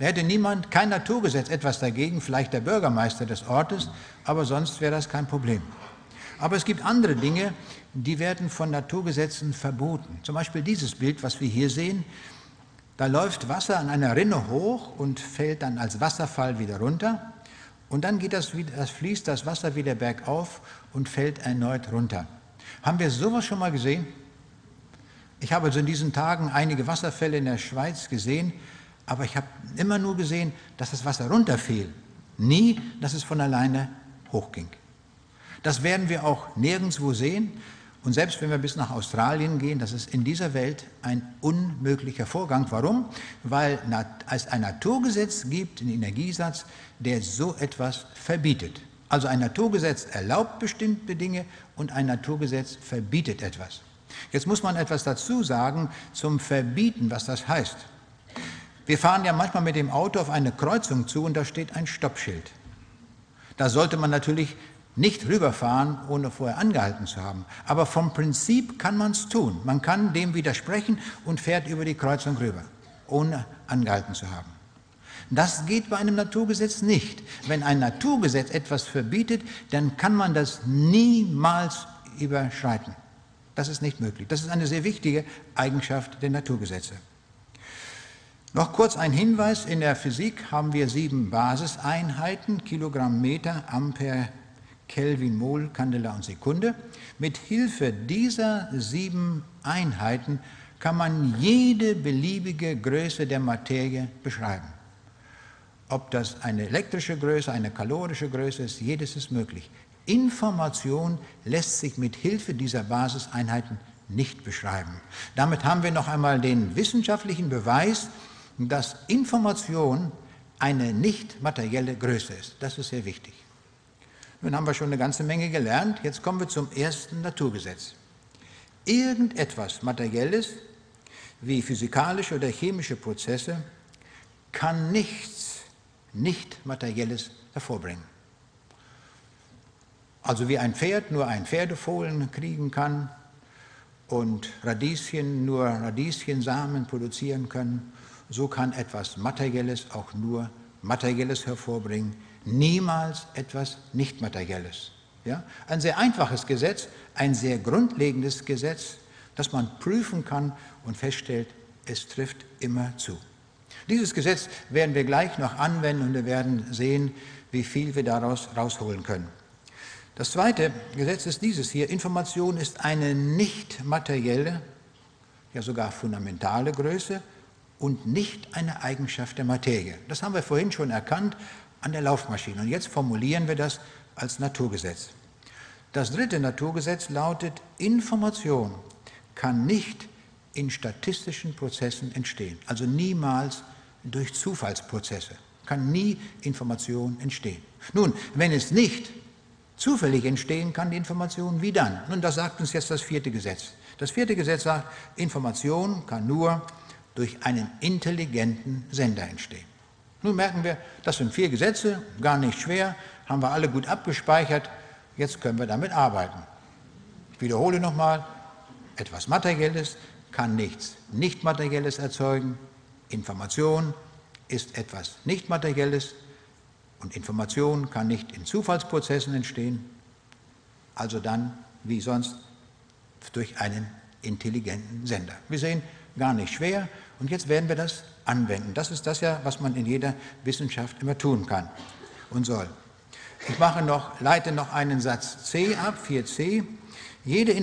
A: Da hätte niemand, kein Naturgesetz etwas dagegen, vielleicht der Bürgermeister des Ortes, aber sonst wäre das kein Problem. Aber es gibt andere Dinge, die werden von Naturgesetzen verboten. Zum Beispiel dieses Bild, was wir hier sehen. Da läuft Wasser an einer Rinne hoch und fällt dann als Wasserfall wieder runter. Und dann fließt das Wasser wieder bergauf und fällt erneut runter. Haben wir sowas schon mal gesehen? Ich habe also in diesen Tagen einige Wasserfälle in der Schweiz gesehen, aber ich habe immer nur gesehen, dass das Wasser runterfiel. Nie, dass es von alleine hochging. Das werden wir auch nirgendwo sehen. Und selbst wenn wir bis nach Australien gehen, das ist in dieser Welt ein unmöglicher Vorgang. Warum? Weil es ein Naturgesetz gibt, einen Energiesatz, der so etwas verbietet. Also ein Naturgesetz erlaubt bestimmte Dinge und ein Naturgesetz verbietet etwas. Jetzt muss man etwas dazu sagen zum Verbieten, was das heißt. Wir fahren ja manchmal mit dem Auto auf eine Kreuzung zu und da steht ein Stoppschild. Da sollte man natürlich nicht rüberfahren, ohne vorher angehalten zu haben. Aber vom Prinzip kann man es tun. Man kann dem widersprechen und fährt über die Kreuzung rüber, ohne angehalten zu haben. Das geht bei einem Naturgesetz nicht. Wenn ein Naturgesetz etwas verbietet, dann kann man das niemals überschreiten. Das ist nicht möglich. Das ist eine sehr wichtige Eigenschaft der Naturgesetze. Noch kurz ein Hinweis. In der Physik haben wir 7 Basiseinheiten, Kilogramm, Meter, Ampere, Kelvin, Mol, Candela und Sekunde. Mit Hilfe dieser 7 Einheiten kann man jede beliebige Größe der Materie beschreiben. Ob das eine elektrische Größe, eine kalorische Größe ist, jedes ist möglich. Information lässt sich mit Hilfe dieser Basiseinheiten nicht beschreiben. Damit haben wir noch einmal den wissenschaftlichen Beweis, dass Information eine nicht materielle Größe ist. Das ist sehr wichtig. Nun haben wir schon eine ganze Menge gelernt. Jetzt kommen wir zum ersten Naturgesetz. Irgendetwas Materielles, wie physikalische oder chemische Prozesse, kann nichts Nicht-Materielles hervorbringen. Also wie ein Pferd nur einen Pferdefohlen kriegen kann und Radieschen nur Radieschensamen produzieren können, so kann etwas Materielles auch nur Materielles hervorbringen, niemals etwas Nicht-Materielles. Ja? Ein sehr einfaches Gesetz, ein sehr grundlegendes Gesetz, das man prüfen kann und feststellt, es trifft immer zu. Dieses Gesetz werden wir gleich noch anwenden und wir werden sehen, wie viel wir daraus rausholen können. Das zweite Gesetz ist dieses hier. Information ist eine nicht materielle, ja sogar fundamentale Größe und nicht eine Eigenschaft der Materie. Das haben wir vorhin schon erkannt an der Laufmaschine. Und jetzt formulieren wir das als Naturgesetz. Das dritte Naturgesetz lautet, Information kann nicht in statistischen Prozessen entstehen, also niemals durch Zufallsprozesse, kann nie Information entstehen. Nun, wenn es nicht zufällig entstehen kann, die Information, wie dann? Nun, das sagt uns jetzt das vierte Gesetz. Das vierte Gesetz sagt, Information kann nur durch einen intelligenten Sender entstehen. Nun merken wir, das sind 4 Gesetze, gar nicht schwer, haben wir alle gut abgespeichert, jetzt können wir damit arbeiten. Ich wiederhole nochmal, etwas Materielles kann nichts Nicht-Materielles erzeugen, Information ist etwas Nicht-Materielles und Information kann nicht in Zufallsprozessen entstehen, also dann, wie sonst, durch einen intelligenten Sender. Wir sehen, gar nicht schwer und jetzt werden wir das anwenden. Das ist das ja, was man in jeder Wissenschaft immer tun kann und soll. Ich leite noch einen Satz C ab, 4c. Jede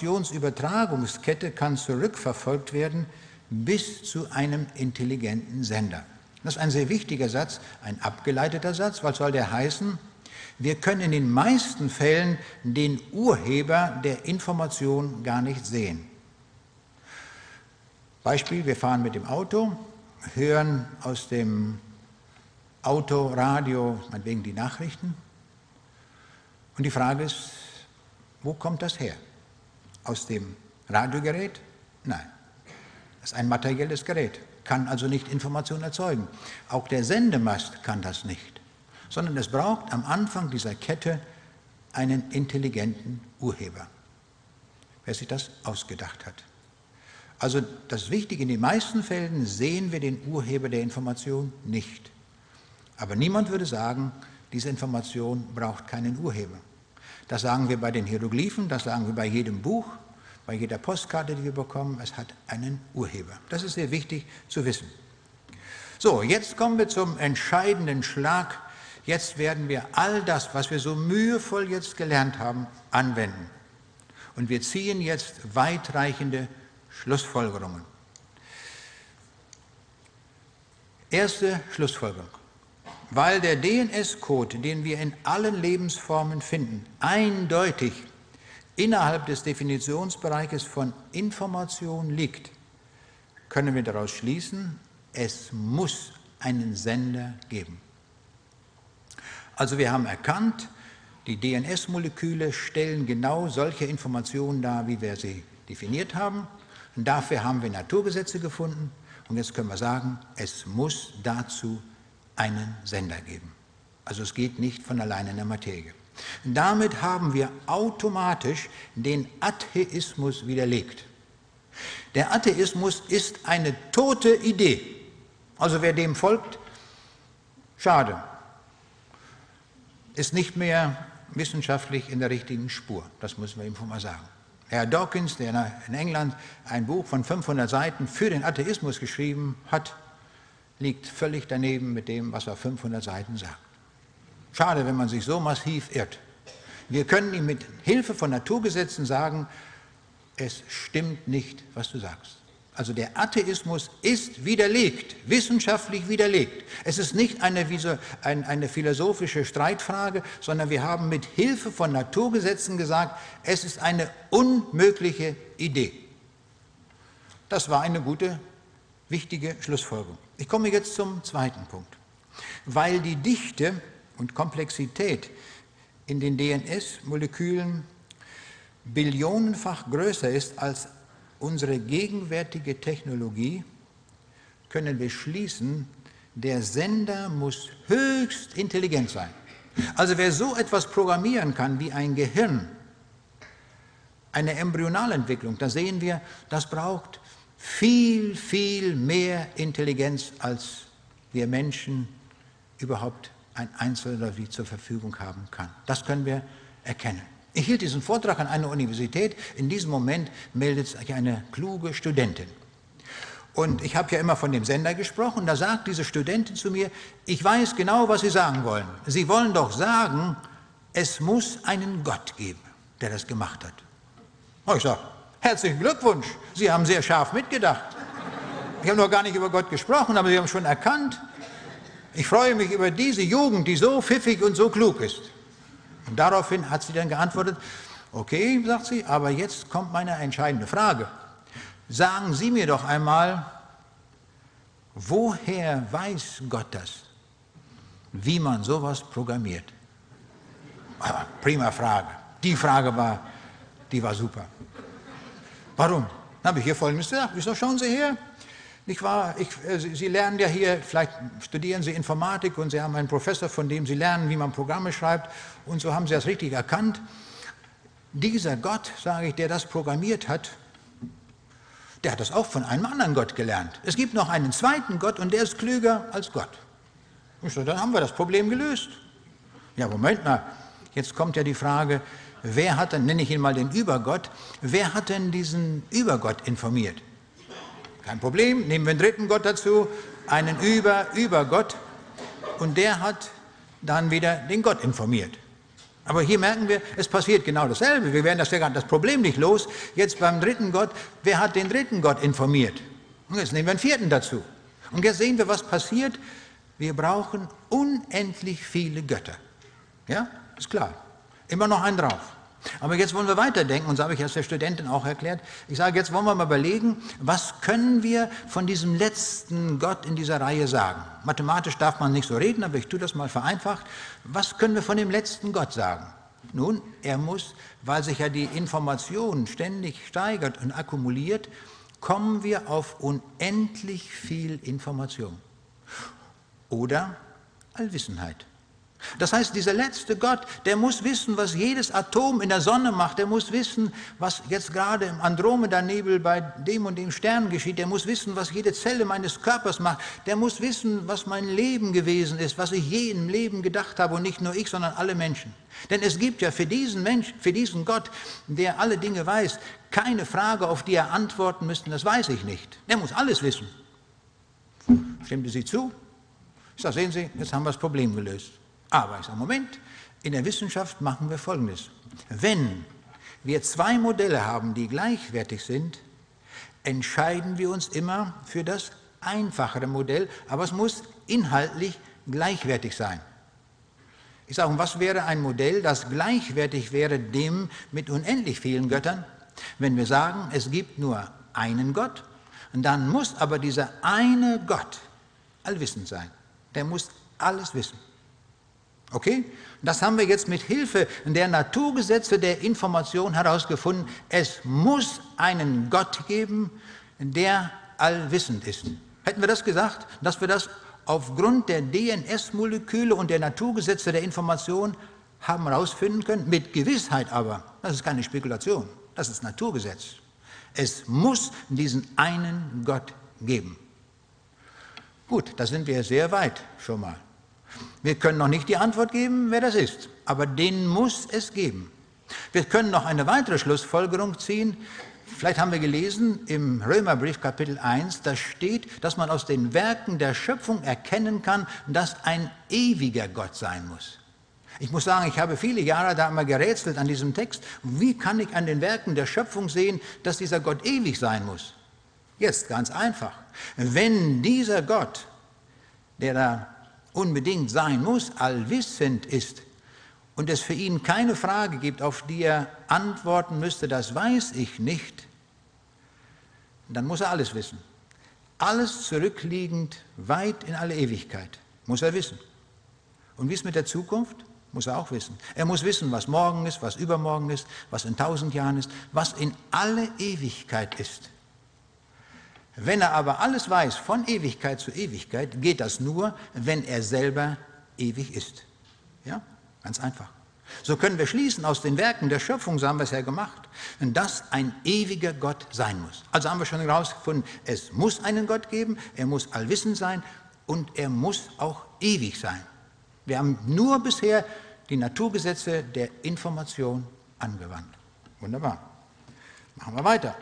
A: Informationsübertragungskette kann zurückverfolgt werden bis zu einem intelligenten Sender. Das ist ein sehr wichtiger Satz, ein abgeleiteter Satz. Was soll der heißen? Wir können in den meisten Fällen den Urheber der Information gar nicht sehen. Beispiel, wir fahren mit dem Auto, hören aus dem Autoradio, meinetwegen die Nachrichten. Und die Frage ist, wo kommt das her? Aus dem Radiogerät? Nein, das ist ein materielles Gerät, kann also nicht Information erzeugen. Auch der Sendemast kann das nicht, sondern es braucht am Anfang dieser Kette einen intelligenten Urheber, wer sich das ausgedacht hat. Also das Wichtige, in den meisten Fällen sehen wir den Urheber der Information nicht. Aber niemand würde sagen, diese Information braucht keinen Urheber. Das sagen wir bei den Hieroglyphen, das sagen wir bei jedem Buch, bei jeder Postkarte, die wir bekommen. Es hat einen Urheber. Das ist sehr wichtig zu wissen. So, jetzt kommen wir zum entscheidenden Schlag. Jetzt werden wir all das, was wir so mühevoll jetzt gelernt haben, anwenden. Und wir ziehen jetzt weitreichende Schlussfolgerungen. Erste Schlussfolgerung. Weil der DNS-Code, den wir in allen Lebensformen finden, eindeutig innerhalb des Definitionsbereiches von Information liegt, können wir daraus schließen, es muss einen Sender geben. Also wir haben erkannt, die DNS-Moleküle stellen genau solche Informationen dar, wie wir sie definiert haben. Und dafür haben wir Naturgesetze gefunden. Und jetzt können wir sagen, es muss dazu einen Sender geben. Also es geht nicht von alleine in der Materie. Und damit haben wir automatisch den Atheismus widerlegt. Der Atheismus ist eine tote Idee. Also wer dem folgt, schade, ist nicht mehr wissenschaftlich in der richtigen Spur. Das müssen wir ihm mal sagen. Herr Dawkins, der in England ein Buch von 500 Seiten für den Atheismus geschrieben hat, liegt völlig daneben mit dem, was er 500 Seiten sagt. Schade, wenn man sich so massiv irrt. Wir können ihm mit Hilfe von Naturgesetzen sagen, es stimmt nicht, was du sagst. Also der Atheismus ist widerlegt, wissenschaftlich widerlegt. Es ist nicht eine philosophische Streitfrage, sondern wir haben mit Hilfe von Naturgesetzen gesagt, es ist eine unmögliche Idee. Das war eine gute, wichtige Schlussfolgerung. Ich komme jetzt zum zweiten Punkt. Weil die Dichte und Komplexität in den DNS-Molekülen billionenfach größer ist als unsere gegenwärtige Technologie, können wir schließen, der Sender muss höchst intelligent sein. Also wer so etwas programmieren kann wie ein Gehirn, eine Embryonalentwicklung, da sehen wir, das braucht viel, viel mehr Intelligenz, als wir Menschen überhaupt ein Einzelner wie zur Verfügung haben kann. Das können wir erkennen. Ich hielt diesen Vortrag an einer Universität. In diesem Moment meldet sich eine kluge Studentin. Und ich habe ja immer von dem Sender gesprochen. Da sagt diese Studentin zu mir, ich weiß genau, was Sie sagen wollen. Sie wollen doch sagen, es muss einen Gott geben, der das gemacht hat. Oh, ich sage, herzlichen Glückwunsch, Sie haben sehr scharf mitgedacht. Ich habe noch gar nicht über Gott gesprochen, aber Sie haben schon erkannt. Ich freue mich über diese Jugend, die so pfiffig und so klug ist. Und daraufhin hat sie dann geantwortet, okay, sagt sie, aber jetzt kommt meine entscheidende Frage. Sagen Sie mir doch einmal, woher weiß Gott das, wie man sowas programmiert? Aber prima Frage. Die Frage war super. Warum? Dann habe ich hier Folgendes gesagt. Wieso schauen Sie her? Nicht wahr? Sie lernen ja hier, vielleicht studieren Sie Informatik und Sie haben einen Professor, von dem Sie lernen, wie man Programme schreibt. Und so haben Sie das richtig erkannt. Dieser Gott, sage ich, der das programmiert hat, der hat das auch von einem anderen Gott gelernt. Es gibt noch einen zweiten Gott und der ist klüger als Gott. Und so, dann haben wir das Problem gelöst. Ja, Moment mal, jetzt kommt ja die Frage, wer hat denn, nenne ich ihn mal den Übergott, wer hat denn diesen Übergott informiert? Kein Problem, nehmen wir einen dritten Gott dazu, einen Übergott, und der hat dann wieder den Gott informiert. Aber hier merken wir, es passiert genau dasselbe. Wir werden das Problem nicht los. Jetzt beim dritten Gott, wer hat den dritten Gott informiert? Und jetzt nehmen wir einen vierten dazu. Und jetzt sehen wir, was passiert. Wir brauchen unendlich viele Götter. Ja, ist klar. Immer noch einen drauf. Aber jetzt wollen wir weiterdenken, und so habe ich es der Studentin auch erklärt. Ich sage, jetzt wollen wir mal überlegen, was können wir von diesem letzten Gott in dieser Reihe sagen? Mathematisch darf man nicht so reden, aber ich tue das mal vereinfacht. Was können wir von dem letzten Gott sagen? Nun, er muss, weil sich ja die Information ständig steigert und akkumuliert, kommen wir auf unendlich viel Information. Oder Allwissenheit. Das heißt, dieser letzte Gott, der muss wissen, was jedes Atom in der Sonne macht. Der muss wissen, was jetzt gerade im Andromeda-Nebel bei dem und dem Stern geschieht. Der muss wissen, was jede Zelle meines Körpers macht. Der muss wissen, was mein Leben gewesen ist, was ich je im Leben gedacht habe. Und nicht nur ich, sondern alle Menschen. Denn es gibt ja für diesen Mensch, für diesen Gott, der alle Dinge weiß, keine Frage, auf die er antworten müsste. Das weiß ich nicht. Der muss alles wissen. Stimmte Sie zu? Ich sage, sehen Sie, jetzt haben wir das Problem gelöst. Aber ich sage, Moment, in der Wissenschaft machen wir Folgendes. Wenn wir zwei Modelle haben, die gleichwertig sind, entscheiden wir uns immer für das einfachere Modell, aber es muss inhaltlich gleichwertig sein. Ich sage, was wäre ein Modell, das gleichwertig wäre dem mit unendlich vielen Göttern? Wenn wir sagen, es gibt nur einen Gott, dann muss aber dieser eine Gott allwissend sein. Der muss alles wissen. Okay? Das haben wir jetzt mit Hilfe der Naturgesetze der Information herausgefunden. Es muss einen Gott geben, der allwissend ist. Hätten wir das gesagt, dass wir das aufgrund der DNS-Moleküle und der Naturgesetze der Information haben herausfinden können? Mit Gewissheit aber. Das ist keine Spekulation. Das ist Naturgesetz. Es muss diesen einen Gott geben. Gut, da sind wir sehr weit schon mal. Wir können noch nicht die Antwort geben, wer das ist, aber den muss es geben. Wir können noch eine weitere Schlussfolgerung ziehen. Vielleicht haben wir gelesen im Römerbrief Kapitel 1, da steht, dass man aus den Werken der Schöpfung erkennen kann, dass ein ewiger Gott sein muss. Ich muss sagen, ich habe viele Jahre da immer gerätselt an diesem Text. Wie kann ich an den Werken der Schöpfung sehen, dass dieser Gott ewig sein muss? Jetzt ganz einfach. Wenn dieser Gott, der da unbedingt sein muss, allwissend ist und es für ihn keine Frage gibt, auf die er antworten müsste, das weiß ich nicht, dann muss er alles wissen. Alles zurückliegend weit in alle Ewigkeit muss er wissen. Und wie es mit der Zukunft? Muss er auch wissen. Er muss wissen, was morgen ist, was übermorgen ist, was in 1000 Jahren ist, was in alle Ewigkeit ist. Wenn er aber alles weiß, von Ewigkeit zu Ewigkeit, geht das nur, wenn er selber ewig ist. Ja, ganz einfach. So können wir schließen aus den Werken der Schöpfung, so haben wir es ja gemacht, dass ein ewiger Gott sein muss. Also haben wir schon herausgefunden, es muss einen Gott geben, er muss allwissend sein und er muss auch ewig sein. Wir haben nur bisher die Naturgesetze der Information angewandt. Wunderbar. Machen wir weiter.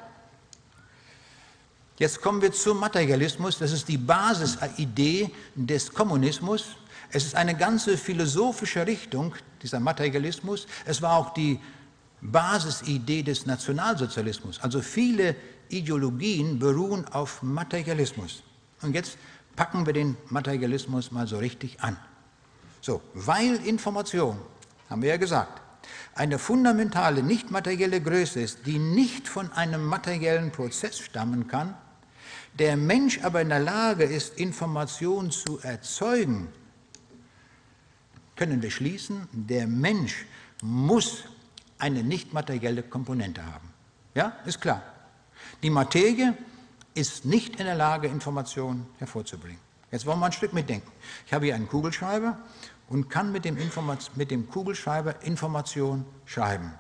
A: Jetzt kommen wir zum Materialismus. Das ist die Basisidee des Kommunismus. Es ist eine ganze philosophische Richtung, dieser Materialismus. Es war auch die Basisidee des Nationalsozialismus. Also viele Ideologien beruhen auf Materialismus. Und jetzt packen wir den Materialismus mal so richtig an. So, weil Information, haben wir ja gesagt, eine fundamentale, nicht materielle Größe ist, die nicht von einem materiellen Prozess stammen kann, der Mensch aber in der Lage ist, Information zu erzeugen, können wir schließen, der Mensch muss eine nicht materielle Komponente haben. Ja, ist klar. Die Materie ist nicht in der Lage, Information hervorzubringen. Jetzt wollen wir ein Stück mitdenken. Ich habe hier einen Kugelschreiber und kann mit dem Kugelschreiber Information schreiben.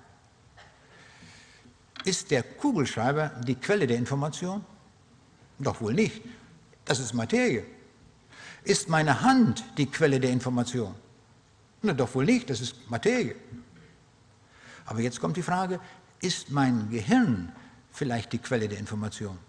A: Ist der Kugelschreiber die Quelle der Information? Doch wohl nicht. Das ist Materie. Ist meine Hand die Quelle der Information? Na, doch wohl nicht, das ist Materie. Aber jetzt kommt die Frage, ist mein Gehirn vielleicht die Quelle der Information?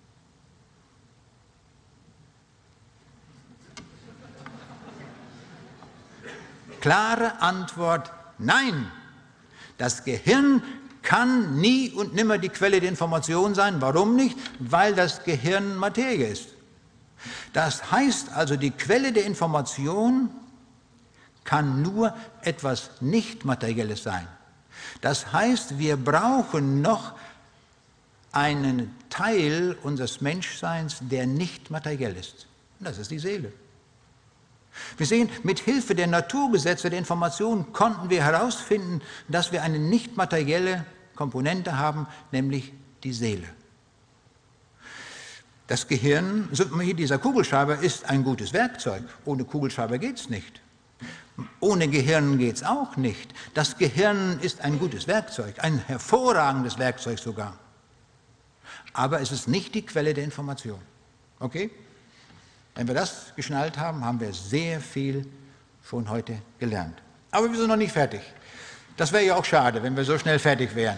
A: Klare Antwort, nein. Das Gehirn kann nie und nimmer die Quelle der Information sein. Warum nicht? Weil das Gehirn Materie ist. Das heißt also, die Quelle der Information kann nur etwas Nicht-Materielles sein. Das heißt, wir brauchen noch einen Teil unseres Menschseins, der nicht materiell ist. Und das ist die Seele. Wir sehen, mit Hilfe der Naturgesetze der Information konnten wir herausfinden, dass wir eine nicht materielle Komponente haben, nämlich die Seele. Das Gehirn, dieser Kugelschreiber ist ein gutes Werkzeug. Ohne Kugelschreiber geht es nicht. Ohne Gehirn geht es auch nicht. Das Gehirn ist ein gutes Werkzeug, ein hervorragendes Werkzeug sogar. Aber es ist nicht die Quelle der Information. Okay? Wenn wir das geschnallt haben, haben wir sehr viel schon heute gelernt. Aber wir sind noch nicht fertig. Das wäre ja auch schade, wenn wir so schnell fertig wären.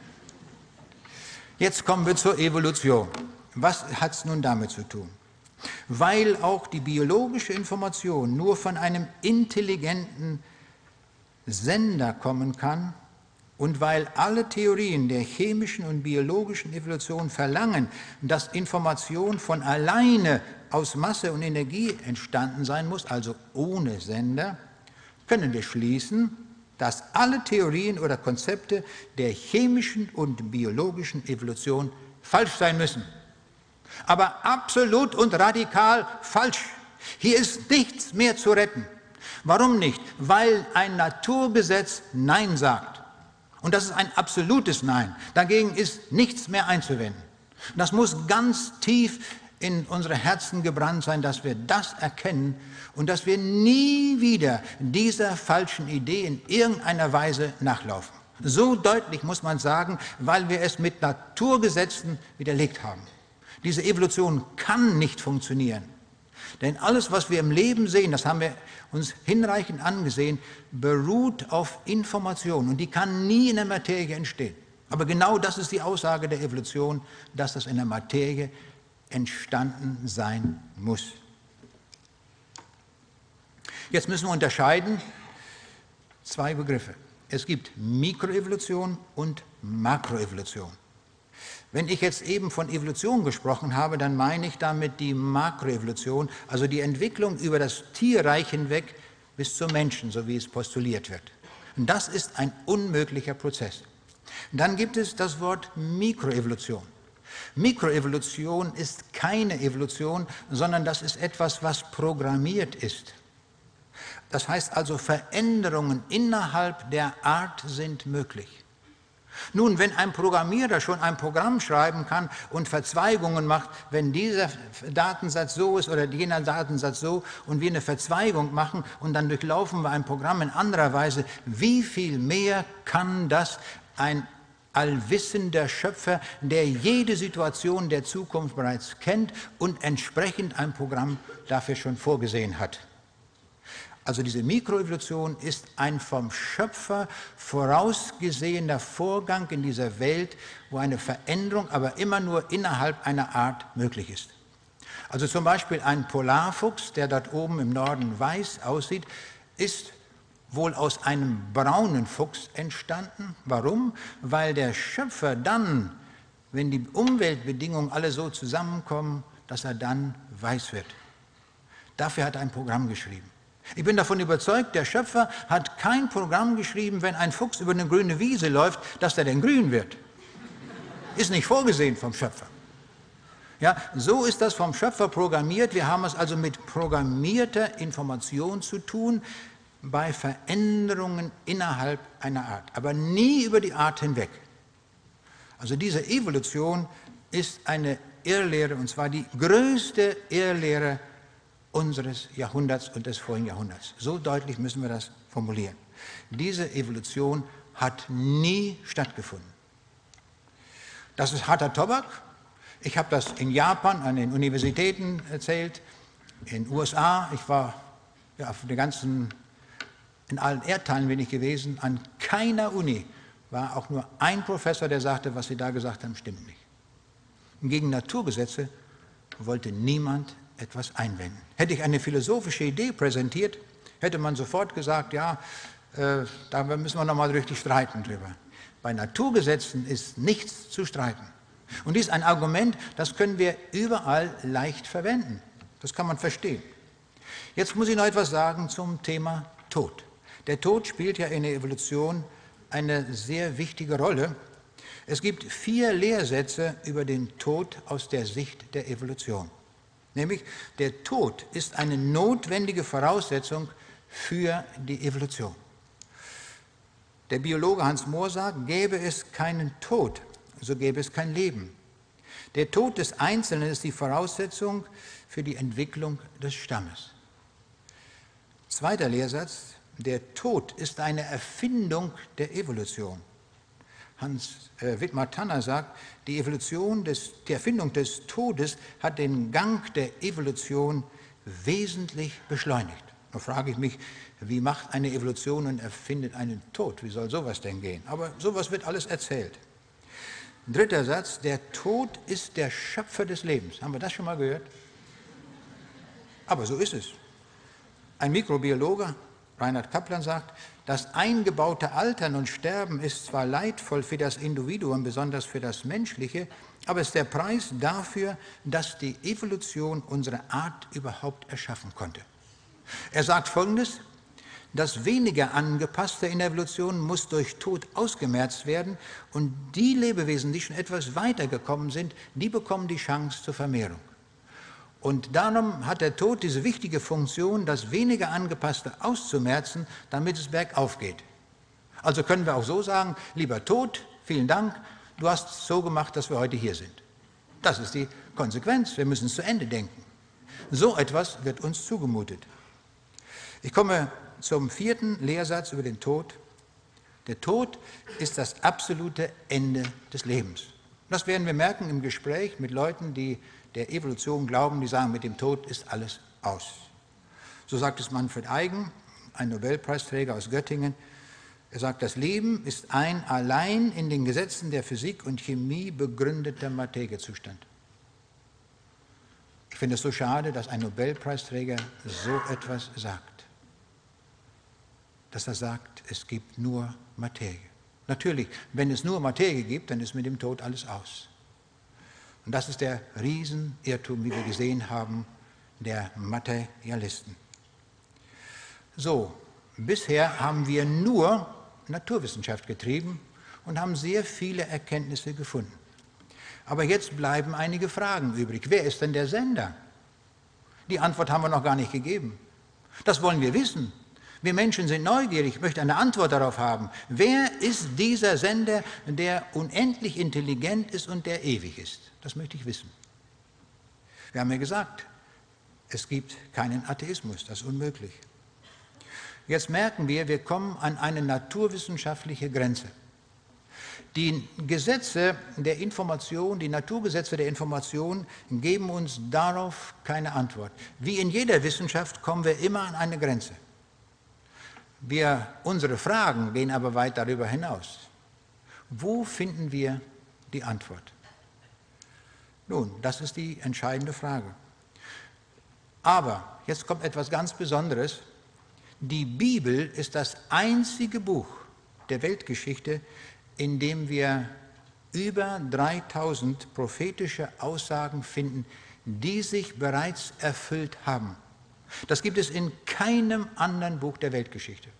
A: Jetzt kommen wir zur Evolution. Was hat es nun damit zu tun? Weil auch die biologische Information nur von einem intelligenten Sender kommen kann und weil alle Theorien der chemischen und biologischen Evolution verlangen, dass Information von alleine aus Masse und Energie entstanden sein muss, also ohne Sender, können wir schließen, dass alle Theorien oder Konzepte der chemischen und biologischen Evolution falsch sein müssen. Aber absolut und radikal falsch. Hier ist nichts mehr zu retten. Warum nicht? Weil ein Naturgesetz Nein sagt. Und das ist ein absolutes Nein. Dagegen ist nichts mehr einzuwenden. Das muss ganz tief in unsere Herzen gebrannt sein, dass wir das erkennen und dass wir nie wieder dieser falschen Idee in irgendeiner Weise nachlaufen. So deutlich muss man sagen, weil wir es mit Naturgesetzen widerlegt haben. Diese Evolution kann nicht funktionieren. Denn alles, was wir im Leben sehen, das haben wir uns hinreichend angesehen, beruht auf Information und die kann nie in der Materie entstehen. Aber genau das ist die Aussage der Evolution, dass das in der Materie entstanden sein muss. Jetzt müssen wir unterscheiden zwei Begriffe. Es gibt Mikroevolution und Makroevolution. Wenn ich jetzt eben von Evolution gesprochen habe, dann meine ich damit die Makroevolution, also die Entwicklung über das Tierreich hinweg bis zum Menschen, so wie es postuliert wird. Und das ist ein unmöglicher Prozess. Dann gibt es das Wort Mikroevolution. Mikroevolution ist keine Evolution, sondern das ist etwas, was programmiert ist. Das heißt also, Veränderungen innerhalb der Art sind möglich. Nun, wenn ein Programmierer schon ein Programm schreiben kann und Verzweigungen macht, wenn dieser Datensatz so ist oder jener Datensatz so und wir eine Verzweigung machen und dann durchlaufen wir ein Programm in anderer Weise, wie viel mehr kann das ein allwissender Schöpfer, der jede Situation der Zukunft bereits kennt und entsprechend ein Programm dafür schon vorgesehen hat? Also diese Mikroevolution ist ein vom Schöpfer vorausgesehener Vorgang in dieser Welt, wo eine Veränderung aber immer nur innerhalb einer Art möglich ist. Also zum Beispiel ein Polarfuchs, der dort oben im Norden weiß aussieht, ist wohl aus einem braunen Fuchs entstanden. Warum? Weil der Schöpfer dann, wenn die Umweltbedingungen alle so zusammenkommen, dass er dann weiß wird. Dafür hat er ein Programm geschrieben. Ich bin davon überzeugt, der Schöpfer hat kein Programm geschrieben, wenn ein Fuchs über eine grüne Wiese läuft, dass er denn grün wird. Ist nicht vorgesehen vom Schöpfer. Ja, so ist das vom Schöpfer programmiert. Wir haben es also mit programmierter Information zu tun bei Veränderungen innerhalb einer Art, aber nie über die Art hinweg. Also diese Evolution ist eine Irrlehre, und zwar die größte Irrlehre unseres Jahrhunderts und des vorigen Jahrhunderts. So deutlich müssen wir das formulieren. Diese Evolution hat nie stattgefunden. Das ist harter Tobak. Ich habe das in Japan an den Universitäten erzählt, in den USA. Ich war ja, in allen Erdteilen bin ich gewesen. An keiner Uni war auch nur ein Professor, der sagte, was Sie da gesagt haben, stimmt nicht. Gegen Naturgesetze wollte niemand etwas einwenden. Hätte ich eine philosophische Idee präsentiert, hätte man sofort gesagt, ja, da müssen wir nochmal richtig streiten drüber. Bei Naturgesetzen ist nichts zu streiten. Und dies ist ein Argument, das können wir überall leicht verwenden. Das kann man verstehen. Jetzt muss ich noch etwas sagen zum Thema Tod. Der Tod spielt ja in der Evolution eine sehr wichtige Rolle. Es gibt 4 Lehrsätze über den Tod aus der Sicht der Evolution. Nämlich, der Tod ist eine notwendige Voraussetzung für die Evolution. Der Biologe Hans Mohr sagt, gäbe es keinen Tod, so gäbe es kein Leben. Der Tod des Einzelnen ist die Voraussetzung für die Entwicklung des Stammes. Zweiter Lehrsatz, der Tod ist eine Erfindung der Evolution. Hans Wittmar Tanner sagt, die Erfindung des Todes hat den Gang der Evolution wesentlich beschleunigt. Da frage ich mich, wie macht eine Evolution und erfindet einen Tod? Wie soll sowas denn gehen? Aber sowas wird alles erzählt. Dritter Satz, der Tod ist der Schöpfer des Lebens. Haben wir das schon mal gehört? Aber so ist es. Ein Mikrobiologe, Reinhard Kaplan, sagt, das eingebaute Altern und Sterben ist zwar leidvoll für das Individuum, besonders für das Menschliche, aber es ist der Preis dafür, dass die Evolution unsere Art überhaupt erschaffen konnte. Er sagt Folgendes: Das weniger Angepasste in der Evolution muss durch Tod ausgemerzt werden und die Lebewesen, die schon etwas weitergekommen sind, die bekommen die Chance zur Vermehrung. Und darum hat der Tod diese wichtige Funktion, das weniger Angepasste auszumerzen, damit es bergauf geht. Also können wir auch so sagen, lieber Tod, vielen Dank, du hast es so gemacht, dass wir heute hier sind. Das ist die Konsequenz, wir müssen es zu Ende denken. So etwas wird uns zugemutet. Ich komme zum vierten Lehrsatz über den Tod. Der Tod ist das absolute Ende des Lebens. Das werden wir merken im Gespräch mit Leuten, die der Evolution glauben, die sagen, mit dem Tod ist alles aus. So sagt es Manfred Eigen, ein Nobelpreisträger aus Göttingen. Er sagt, das Leben ist ein allein in den Gesetzen der Physik und Chemie begründeter Materiezustand. Ich finde es so schade, dass ein Nobelpreisträger so etwas sagt. Dass er sagt, es gibt nur Materie. Natürlich, wenn es nur Materie gibt, dann ist mit dem Tod alles aus. Und das ist der Riesenirrtum, wie wir gesehen haben, der Materialisten. So, bisher haben wir nur Naturwissenschaft getrieben und haben sehr viele Erkenntnisse gefunden. Aber jetzt bleiben einige Fragen übrig. Wer ist denn der Sender? Die Antwort haben wir noch gar nicht gegeben. Das wollen wir wissen. Wir Menschen sind neugierig, ich möchte eine Antwort darauf haben. Wer ist dieser Sender, der unendlich intelligent ist und der ewig ist? Das möchte ich wissen. Wir haben ja gesagt, es gibt keinen Atheismus, das ist unmöglich. Jetzt merken wir kommen an eine naturwissenschaftliche Grenze. Die Gesetze der Information, die Naturgesetze der Information geben uns darauf keine Antwort. Wie in jeder Wissenschaft kommen wir immer an eine Grenze. Unsere Fragen gehen aber weit darüber hinaus. Wo finden wir die Antwort? Nun, das ist die entscheidende Frage. Aber jetzt kommt etwas ganz Besonderes. Die Bibel ist das einzige Buch der Weltgeschichte, in dem wir über 3000 prophetische Aussagen finden, die sich bereits erfüllt haben. Das gibt es in keinem anderen Buch der Weltgeschichte.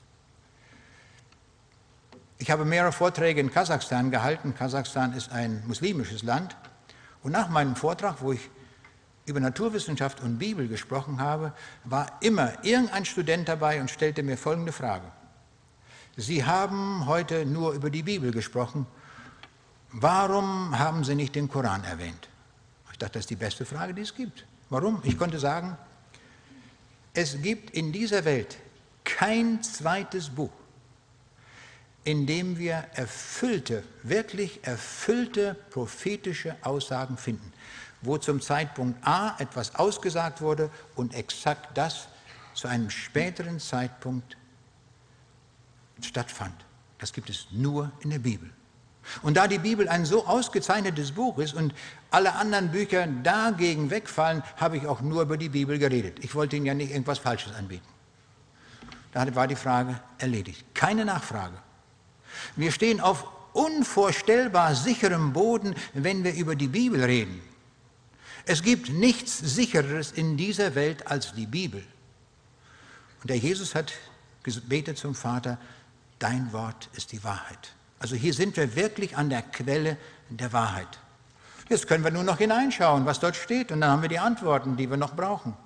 A: Ich habe mehrere Vorträge in Kasachstan gehalten. Kasachstan ist ein muslimisches Land. Und nach meinem Vortrag, wo ich über Naturwissenschaft und Bibel gesprochen habe, war immer irgendein Student dabei und stellte mir folgende Frage. Sie haben heute nur über die Bibel gesprochen. Warum haben Sie nicht den Koran erwähnt? Ich dachte, das ist die beste Frage, die es gibt. Warum? Ich konnte sagen, es gibt in dieser Welt kein zweites Buch, in dem wir wirklich erfüllte prophetische Aussagen finden, wo zum Zeitpunkt A etwas ausgesagt wurde und exakt das zu einem späteren Zeitpunkt stattfand. Das gibt es nur in der Bibel. Und da die Bibel ein so ausgezeichnetes Buch ist und alle anderen Bücher dagegen wegfallen, habe ich auch nur über die Bibel geredet. Ich wollte Ihnen ja nicht irgendwas Falsches anbieten. Da war die Frage erledigt. Keine Nachfrage. Wir stehen auf unvorstellbar sicherem Boden, wenn wir über die Bibel reden. Es gibt nichts Sichereres in dieser Welt als die Bibel. Und der Jesus hat gebetet zum Vater, dein Wort ist die Wahrheit. Also hier sind wir wirklich an der Quelle der Wahrheit. Jetzt können wir nur noch hineinschauen, was dort steht, und dann haben wir die Antworten, die wir noch brauchen.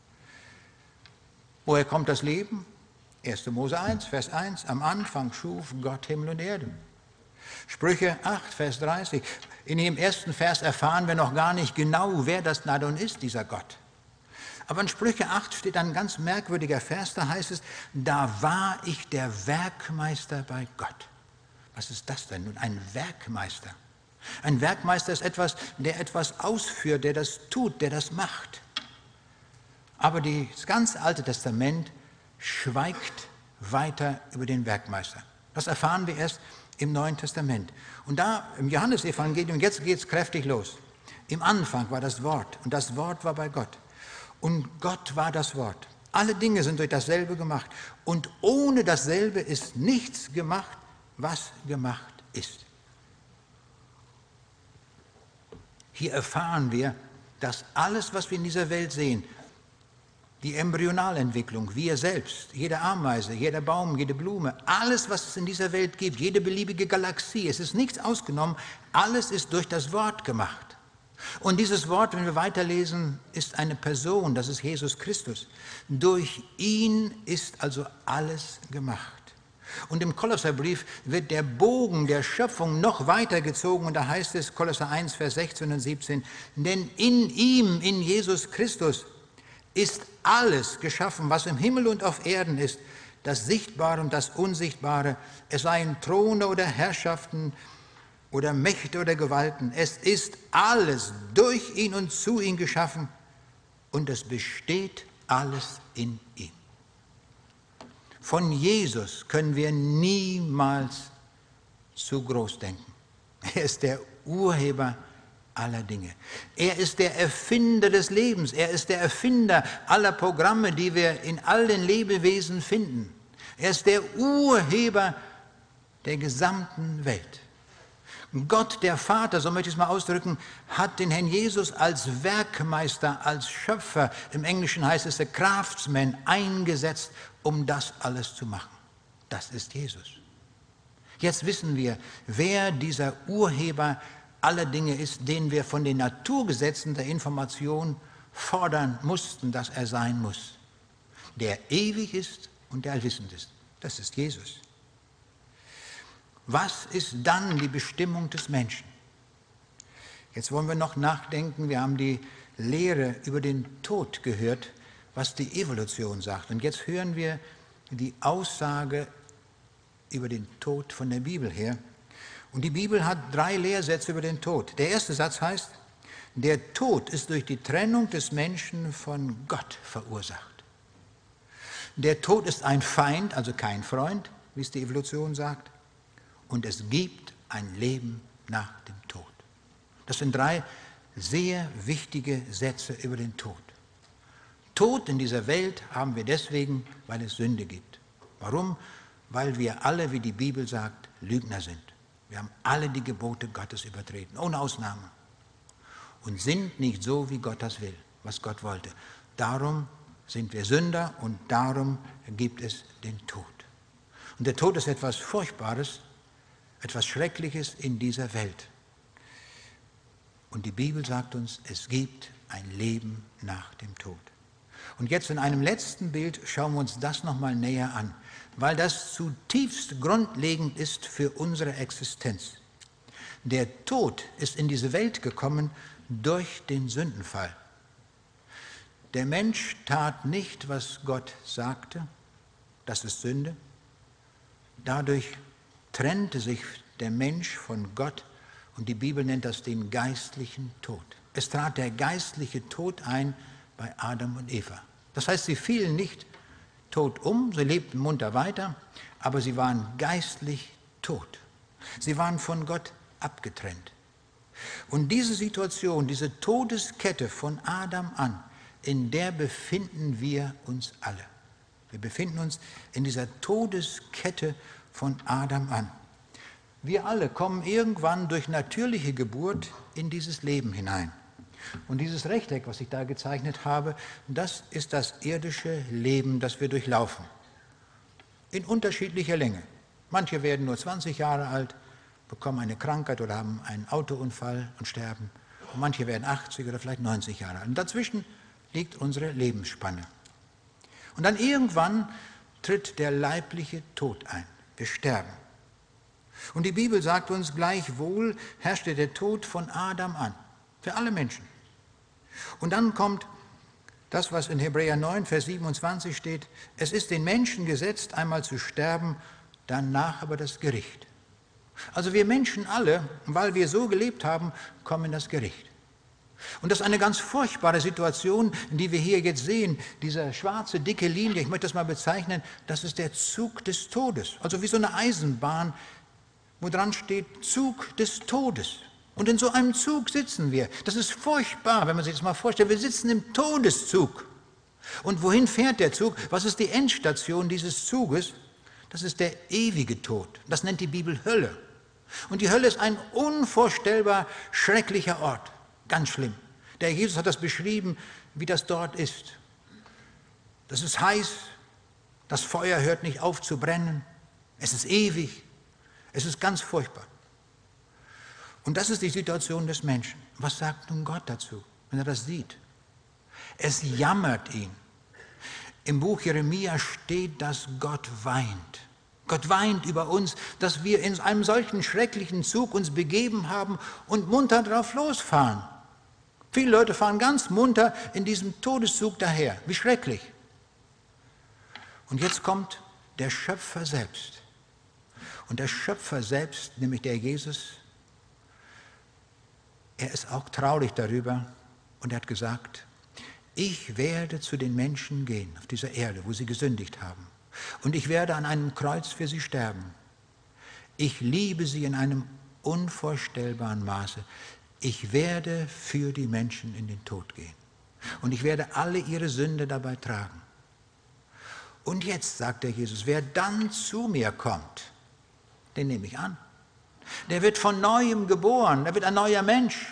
A: Woher kommt das Leben? 1. Mose 1, Vers 1, am Anfang schuf Gott Himmel und Erde. Sprüche 8, Vers 30, in dem ersten Vers erfahren wir noch gar nicht genau, wer das Nadon ist, dieser Gott. Aber in Sprüche 8 steht ein ganz merkwürdiger Vers, da heißt es, da war ich der Werkmeister bei Gott. Was ist das denn nun, ein Werkmeister? Ein Werkmeister ist etwas, der etwas ausführt, der das tut, der das macht. Aber das ganz Alte Testament schweigt weiter über den Werkmeister. Das erfahren wir erst im Neuen Testament. Und da im Johannesevangelium, jetzt geht es kräftig los. Im Anfang war das Wort und das Wort war bei Gott. Und Gott war das Wort. Alle Dinge sind durch dasselbe gemacht. Und ohne dasselbe ist nichts gemacht, was gemacht ist. Hier erfahren wir, dass alles, was wir in dieser Welt sehen, die Embryonalentwicklung, wir selbst, jede Ameise, jeder Baum, jede Blume, alles, was es in dieser Welt gibt, jede beliebige Galaxie, es ist nichts ausgenommen, alles ist durch das Wort gemacht. Und dieses Wort, wenn wir weiterlesen, ist eine Person, das ist Jesus Christus. Durch ihn ist also alles gemacht. Und im Kolosserbrief wird der Bogen der Schöpfung noch weiter gezogen und da heißt es, Kolosser 1, Vers 16 und 17, denn in ihm, in Jesus Christus, ist alles geschaffen, was im Himmel und auf Erden ist, das Sichtbare und das Unsichtbare, es seien Throne oder Herrschaften oder Mächte oder Gewalten. Es ist alles durch ihn und zu ihm geschaffen und es besteht alles in ihm. Von Jesus können wir niemals zu groß denken. Er ist der Urheber aller Dinge. Er ist der Erfinder des Lebens. Er ist der Erfinder aller Programme, die wir in all den Lebewesen finden. Er ist der Urheber der gesamten Welt. Gott, der Vater, so möchte ich es mal ausdrücken, hat den Herrn Jesus als Werkmeister, als Schöpfer, im Englischen heißt es der Craftsman, eingesetzt, um das alles zu machen. Das ist Jesus. Jetzt wissen wir, wer dieser Urheber aller Dinge ist, den wir von den Naturgesetzen der Information fordern mussten, dass er sein muss. Der ewig ist und der allwissend ist. Das ist Jesus. Was ist dann die Bestimmung des Menschen? Jetzt wollen wir noch nachdenken. Wir haben die Lehre über den Tod gehört, was die Evolution sagt. Und jetzt hören wir die Aussage über den Tod von der Bibel her. Und die Bibel hat 3 Lehrsätze über den Tod. Der erste Satz heißt, der Tod ist durch die Trennung des Menschen von Gott verursacht. Der Tod ist ein Feind, also kein Freund, wie es die Evolution sagt. Und es gibt ein Leben nach dem Tod. Das sind 3 sehr wichtige Sätze über den Tod. Tod in dieser Welt haben wir deswegen, weil es Sünde gibt. Warum? Weil wir alle, wie die Bibel sagt, Lügner sind. Wir haben alle die Gebote Gottes übertreten, ohne Ausnahme. Und sind nicht so, wie Gott das will, was Gott wollte. Darum sind wir Sünder und darum gibt es den Tod. Und der Tod ist etwas Furchtbares, etwas Schreckliches in dieser Welt. Und die Bibel sagt uns, es gibt ein Leben nach dem Tod. Und jetzt in einem letzten Bild schauen wir uns das nochmal näher an, weil das zutiefst grundlegend ist für unsere Existenz. Der Tod ist in diese Welt gekommen durch den Sündenfall. Der Mensch tat nicht, was Gott sagte, das ist Sünde. Dadurch trennte sich der Mensch von Gott und die Bibel nennt das den geistlichen Tod. Es trat der geistliche Tod ein bei Adam und Eva. Das heißt, sie fielen nicht tot um, sie lebten munter weiter, aber sie waren geistlich tot. Sie waren von Gott abgetrennt. Und diese Situation, diese Todeskette von Adam an, in der befinden wir uns alle. Wir befinden uns in dieser Todeskette von Adam an. Wir alle kommen irgendwann durch natürliche Geburt in dieses Leben hinein. Und dieses Rechteck, was ich da gezeichnet habe, das ist das irdische Leben, das wir durchlaufen. In unterschiedlicher Länge. Manche werden nur 20 Jahre alt, bekommen eine Krankheit oder haben einen Autounfall und sterben. Und manche werden 80 oder vielleicht 90 Jahre alt. Und dazwischen liegt unsere Lebensspanne. Und dann irgendwann tritt der leibliche Tod ein. Wir sterben. Und die Bibel sagt uns, gleichwohl herrschte der Tod von Adam an. Für alle Menschen. Und dann kommt Das, was in Hebräer 9, Vers 27 steht, es ist den Menschen gesetzt, einmal zu sterben, danach aber das Gericht. Also wir Menschen alle, weil wir so gelebt haben, kommen in das Gericht. Und das ist eine ganz furchtbare Situation, die wir hier jetzt sehen. Diese schwarze, dicke Linie, ich möchte das mal bezeichnen, das ist der Zug des Todes. Also wie so eine Eisenbahn, wo dran steht, Zug des Todes. Und in so einem Zug sitzen wir. Das ist furchtbar, wenn man sich das mal vorstellt. Wir sitzen im Todeszug. Und wohin fährt der Zug? Was ist die Endstation dieses Zuges? Das ist der ewige Tod. Das nennt die Bibel Hölle. Und die Hölle ist ein unvorstellbar schrecklicher Ort. Ganz schlimm. Der Jesus hat das beschrieben, wie das dort ist. Das ist heiß, das Feuer hört nicht auf zu brennen, es ist ewig, es ist ganz furchtbar. Und das ist die Situation des Menschen. Was sagt nun Gott dazu, wenn er das sieht? Es jammert ihn. Im Buch Jeremia steht, dass Gott weint. Gott weint über uns, dass wir in einem solchen schrecklichen Zug uns begeben haben und munter drauf losfahren. Viele Leute fahren ganz munter in diesem Todeszug daher. Wie schrecklich. Und jetzt kommt der Schöpfer selbst. Und der Schöpfer selbst, nämlich der Jesus, er ist auch traurig darüber und er hat gesagt, ich werde zu den Menschen gehen auf dieser Erde, wo sie gesündigt haben. Und ich werde an einem Kreuz für sie sterben. Ich liebe sie in einem unvorstellbaren Maße. Ich werde für die Menschen in den Tod gehen. Und ich werde alle ihre Sünde dabei tragen. Und jetzt, sagt der Jesus, wer dann zu mir kommt, den nehme ich an. Der wird von Neuem geboren, der wird ein neuer Mensch.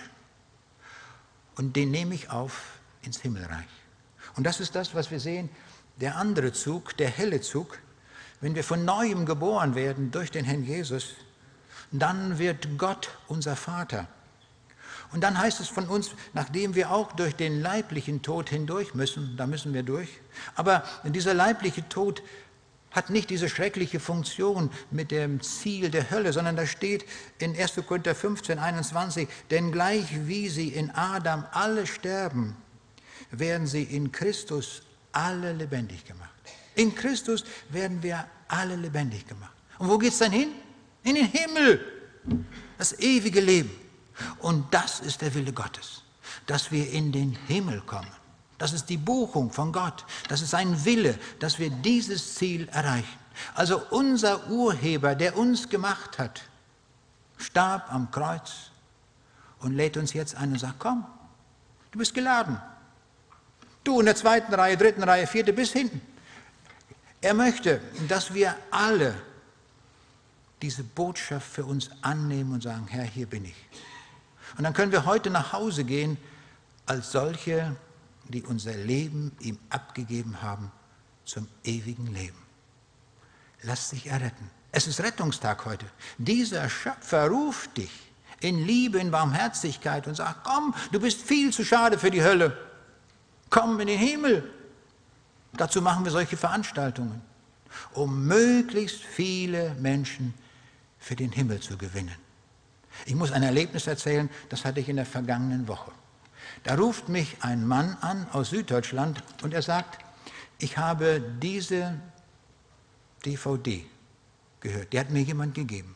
A: Und den nehme ich auf ins Himmelreich. Und das ist das, was wir sehen, der andere Zug, der helle Zug. Wenn wir von Neuem geboren werden durch den Herrn Jesus, dann wird Gott unser Vater. Und dann heißt es von uns, nachdem wir auch durch den leiblichen Tod hindurch müssen, da müssen wir durch, aber dieser leibliche Tod hat nicht diese schreckliche Funktion mit dem Ziel der Hölle, sondern da steht in 1. Korinther 15, 21, denn gleich wie sie in Adam alle sterben, werden sie in Christus alle lebendig gemacht. In Christus werden wir alle lebendig gemacht. Und wo geht es dann hin? In den Himmel, das ewige Leben. Und das ist der Wille Gottes, dass wir in den Himmel kommen. Das ist die Buchung von Gott. Das ist sein Wille, dass wir dieses Ziel erreichen. Also unser Urheber, der uns gemacht hat, starb am Kreuz und lädt uns jetzt ein und sagt, komm, du bist geladen. Du in der 2. Reihe, 3. Reihe, 4. bis hinten. Er möchte, dass wir alle diese Botschaft für uns annehmen und sagen, Herr, hier bin ich. Und dann können wir heute nach Hause gehen als solche, die unser Leben ihm abgegeben haben zum ewigen Leben. Lass dich erretten. Es ist Rettungstag heute. Dieser Schöpfer ruft dich in Liebe, in Barmherzigkeit und sagt, komm, du bist viel zu schade für die Hölle. Komm in den Himmel. Dazu machen wir solche Veranstaltungen, um möglichst viele Menschen für den Himmel zu gewinnen. Ich muss ein Erlebnis erzählen, das hatte ich in der vergangenen Woche. Da ruft mich ein Mann an aus Süddeutschland und er sagt, ich habe diese DVD gehört, die hat mir jemand gegeben.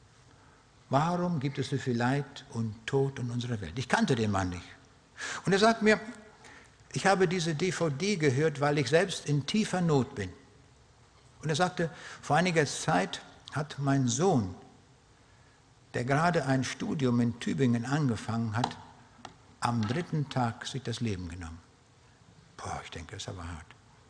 A: Warum gibt es so viel Leid und Tod in unserer Welt? Ich kannte den Mann nicht. Und er sagt mir, ich habe diese DVD gehört, weil ich selbst in tiefer Not bin. Und er sagte, vor einiger Zeit hat mein Sohn, der gerade ein Studium in Tübingen angefangen hat, am 3. Tag sich das Leben genommen. Boah, ich denke, das ist aber hart.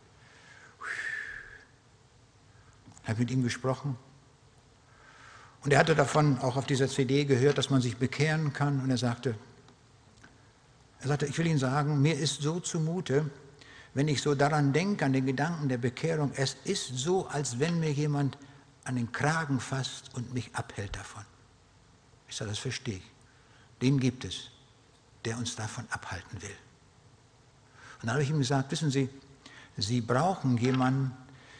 A: Ich habe mit ihm gesprochen und er hatte davon auch auf dieser CD gehört, dass man sich bekehren kann und er sagte, ich will Ihnen sagen, mir ist so zumute, wenn ich so daran denke, an den Gedanken der Bekehrung, es ist so, als wenn mir jemand an den Kragen fasst und mich abhält davon. Ich sage, das verstehe ich. Den gibt es, der uns davon abhalten will. Und dann habe ich ihm gesagt, wissen Sie, Sie brauchen jemanden,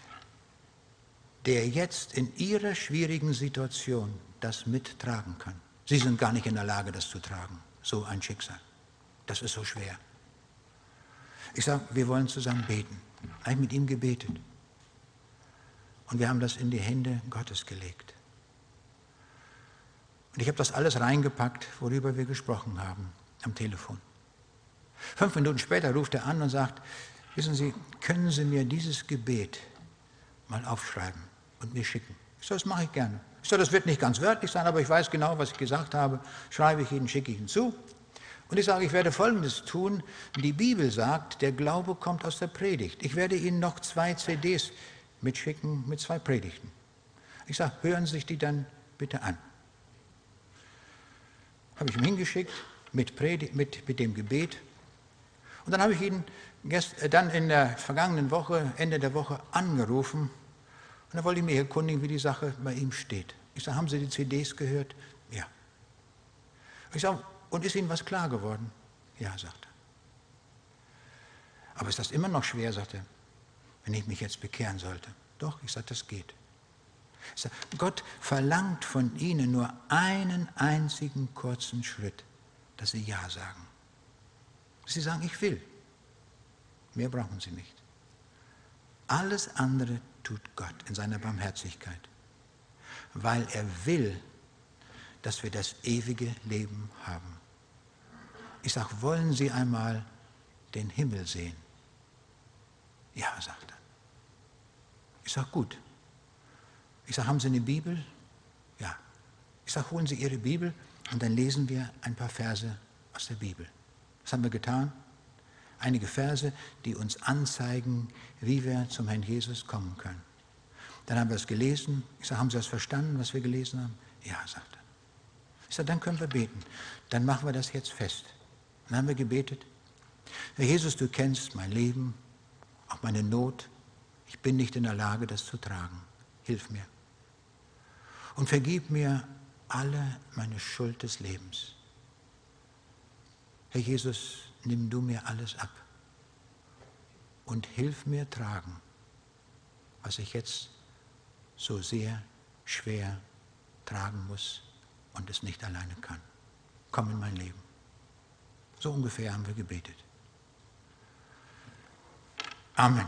A: der jetzt in Ihrer schwierigen Situation das mittragen kann. Sie sind gar nicht in der Lage, das zu tragen, so ein Schicksal. Das ist so schwer. Ich sage, wir wollen zusammen beten. Habe ich mit ihm gebetet. Und wir haben das in die Hände Gottes gelegt. Und ich habe das alles reingepackt, worüber wir gesprochen haben, am Telefon. 5 Minuten später ruft er an und sagt, wissen Sie, können Sie mir dieses Gebet mal aufschreiben und mir schicken? Ich sage, das mache ich gerne. Ich sage, das wird nicht ganz wörtlich sein, aber ich weiß genau, was ich gesagt habe. Schreibe ich Ihnen, schicke ich Ihnen zu. Und ich sage, ich werde Folgendes tun. Die Bibel sagt, der Glaube kommt aus der Predigt. Ich werde Ihnen noch 2 CDs mitschicken mit 2 Predigten. Ich sage, hören Sie sich die dann bitte an. Habe ich ihm hingeschickt mit dem Gebet. Und dann habe ich ihn dann in der vergangenen Woche, Ende der Woche, angerufen. Und dann wollte ich mich erkundigen, wie die Sache bei ihm steht. Ich sage, haben Sie die CDs gehört? Ja. Ich sage, und ist Ihnen was klar geworden? Ja, sagt er. Aber ist das immer noch schwer, sagt er, wenn ich mich jetzt bekehren sollte? Doch, ich sage, das geht. Ich sage, Gott verlangt von Ihnen nur einen einzigen kurzen Schritt, dass Sie Ja sagen. Sie sagen, ich will. Mehr brauchen Sie nicht. Alles andere tut Gott in seiner Barmherzigkeit, weil er will, dass wir das ewige Leben haben. Ich sage, wollen Sie einmal den Himmel sehen? Ja, sagt er. Ich sage, gut. Ich sage, haben Sie eine Bibel? Ja. Ich sage, holen Sie Ihre Bibel und dann lesen wir ein paar Verse aus der Bibel. Was haben wir getan? Einige Verse, die uns anzeigen, wie wir zum Herrn Jesus kommen können. Dann haben wir es gelesen. Ich sage, haben Sie das verstanden, was wir gelesen haben? Ja, sagt er. Ich sage, dann können wir beten. Dann machen wir das jetzt fest. Dann haben wir gebetet. Herr Jesus, du kennst mein Leben, auch meine Not. Ich bin nicht in der Lage, das zu tragen. Hilf mir. Und vergib mir alle meine Schuld des Lebens. Herr Jesus, nimm du mir alles ab und hilf mir tragen, was ich jetzt so sehr schwer tragen muss und es nicht alleine kann. Komm in mein Leben. So ungefähr haben wir gebetet. Amen.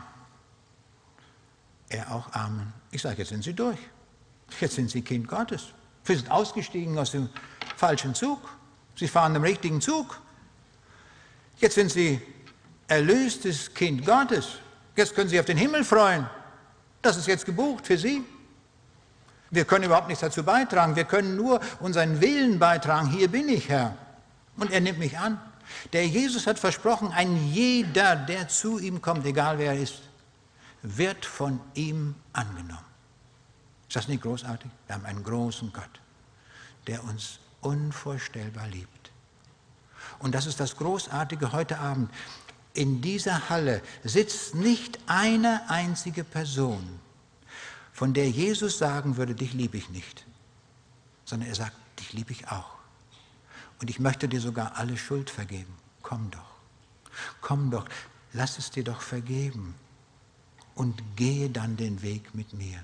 A: Er auch Amen. Ich sage, jetzt sind Sie durch. Jetzt sind Sie Kind Gottes. Sie sind ausgestiegen aus dem falschen Zug. Sie fahren im richtigen Zug. Jetzt sind Sie erlöstes Kind Gottes. Jetzt können Sie auf den Himmel freuen. Das ist jetzt gebucht für Sie. Wir können überhaupt nichts dazu beitragen. Wir können nur unseren Willen beitragen. Hier bin ich, Herr. Und er nimmt mich an. Der Jesus hat versprochen, ein jeder, der zu ihm kommt, egal wer er ist, wird von ihm angenommen. Ist das nicht großartig? Wir haben einen großen Gott, der uns unvorstellbar liebt. Und das ist das Großartige heute Abend. In dieser Halle sitzt nicht eine einzige Person, von der Jesus sagen würde, dich liebe ich nicht, sondern er sagt, dich liebe ich auch. Und ich möchte dir sogar alle Schuld vergeben. Komm doch, lass es dir doch vergeben und gehe dann den Weg mit mir.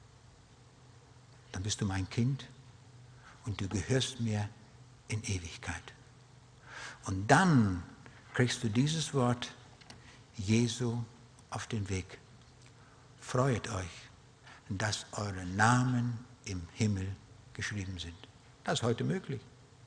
A: Dann bist du mein Kind und du gehörst mir in Ewigkeit. Und dann kriegst du dieses Wort Jesu auf den Weg. Freut euch, dass eure Namen im Himmel geschrieben sind. Das ist heute möglich.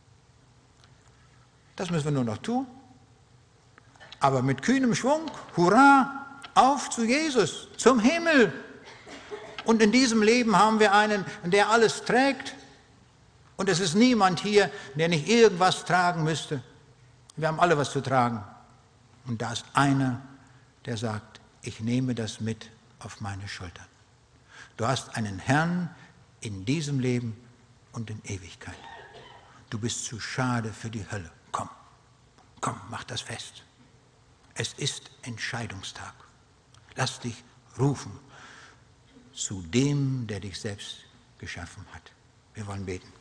A: Das müssen wir nur noch tun. Aber mit kühnem Schwung, hurra, auf zu Jesus, zum Himmel. Und in diesem Leben haben wir einen, der alles trägt. Und es ist niemand hier, der nicht irgendwas tragen müsste. Wir haben alle was zu tragen. Und da ist einer, der sagt, ich nehme das mit auf meine Schultern. Du hast einen Herrn in diesem Leben und in Ewigkeit. Du bist zu schade für die Hölle. Komm, mach das fest. Es ist Entscheidungstag. Lass dich rufen zu dem, der dich selbst geschaffen hat. Wir wollen beten.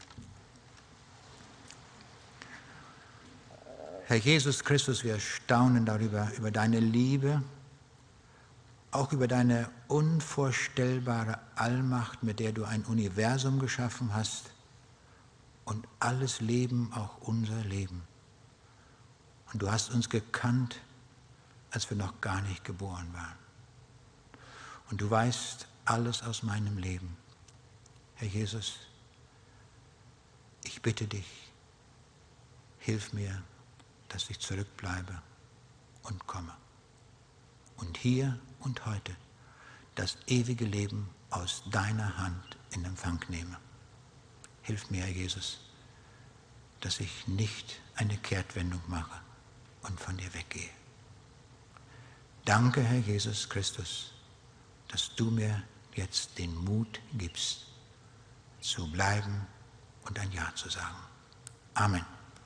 A: Herr Jesus Christus, wir staunen darüber, über deine Liebe, auch über deine unvorstellbare Allmacht, mit der du ein Universum geschaffen hast und alles Leben, auch unser Leben. Und du hast uns gekannt als wir noch gar nicht geboren waren. Und du weißt alles aus meinem Leben. Herr Jesus, ich bitte dich, hilf mir, dass ich zurückbleibe und komme. Und hier und heute das ewige Leben aus deiner Hand in Empfang nehme. Hilf mir, Herr Jesus, dass ich nicht eine Kehrtwendung mache und von dir weggehe. Danke, Herr Jesus Christus, dass du mir jetzt den Mut gibst, zu bleiben und ein Ja zu sagen. Amen.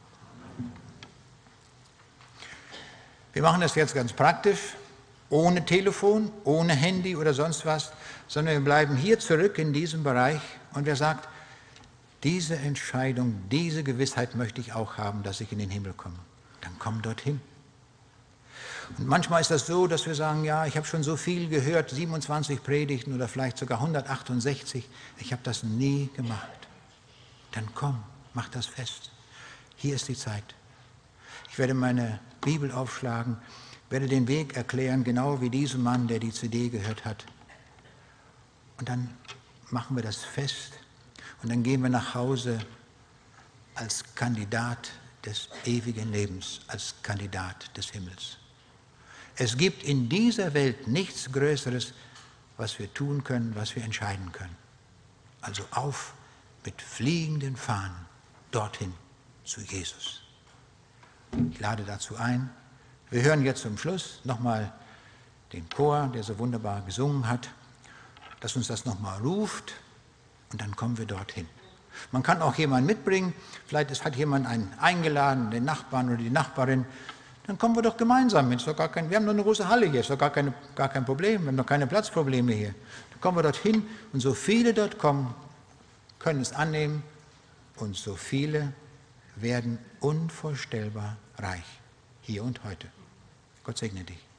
A: Wir machen das jetzt ganz praktisch, ohne Telefon, ohne Handy oder sonst was, sondern wir bleiben hier zurück in diesem Bereich und wer sagt, diese Entscheidung, diese Gewissheit möchte ich auch haben, dass ich in den Himmel komme. Dann komm dorthin. Und manchmal ist das so, dass wir sagen, ja, ich habe schon so viel gehört, 27 Predigten oder vielleicht sogar 168, ich habe das nie gemacht. Dann komm, mach das fest. Hier ist die Zeit. Ich werde meine Bibel aufschlagen, werde den Weg erklären, genau wie diesem Mann, der die CD gehört hat. Und dann machen wir das fest und dann gehen wir nach Hause als Kandidat des ewigen Lebens, als Kandidat des Himmels. Es gibt in dieser Welt nichts Größeres, was wir tun können, was wir entscheiden können. Also auf mit fliegenden Fahnen dorthin zu Jesus. Ich lade dazu ein. Wir hören jetzt zum Schluss nochmal den Chor, der so wunderbar gesungen hat, dass uns das nochmal ruft und dann kommen wir dorthin. Man kann auch jemanden mitbringen, vielleicht hat jemand einen eingeladen, den Nachbarn oder die Nachbarin, dann kommen wir doch gemeinsam mit. Wir haben doch eine große Halle hier, ist doch gar kein Problem, wir haben doch keine Platzprobleme hier. Dann kommen wir dorthin und so viele dort kommen, können es annehmen und so viele werden unvorstellbar reich, hier und heute. Gott segne dich.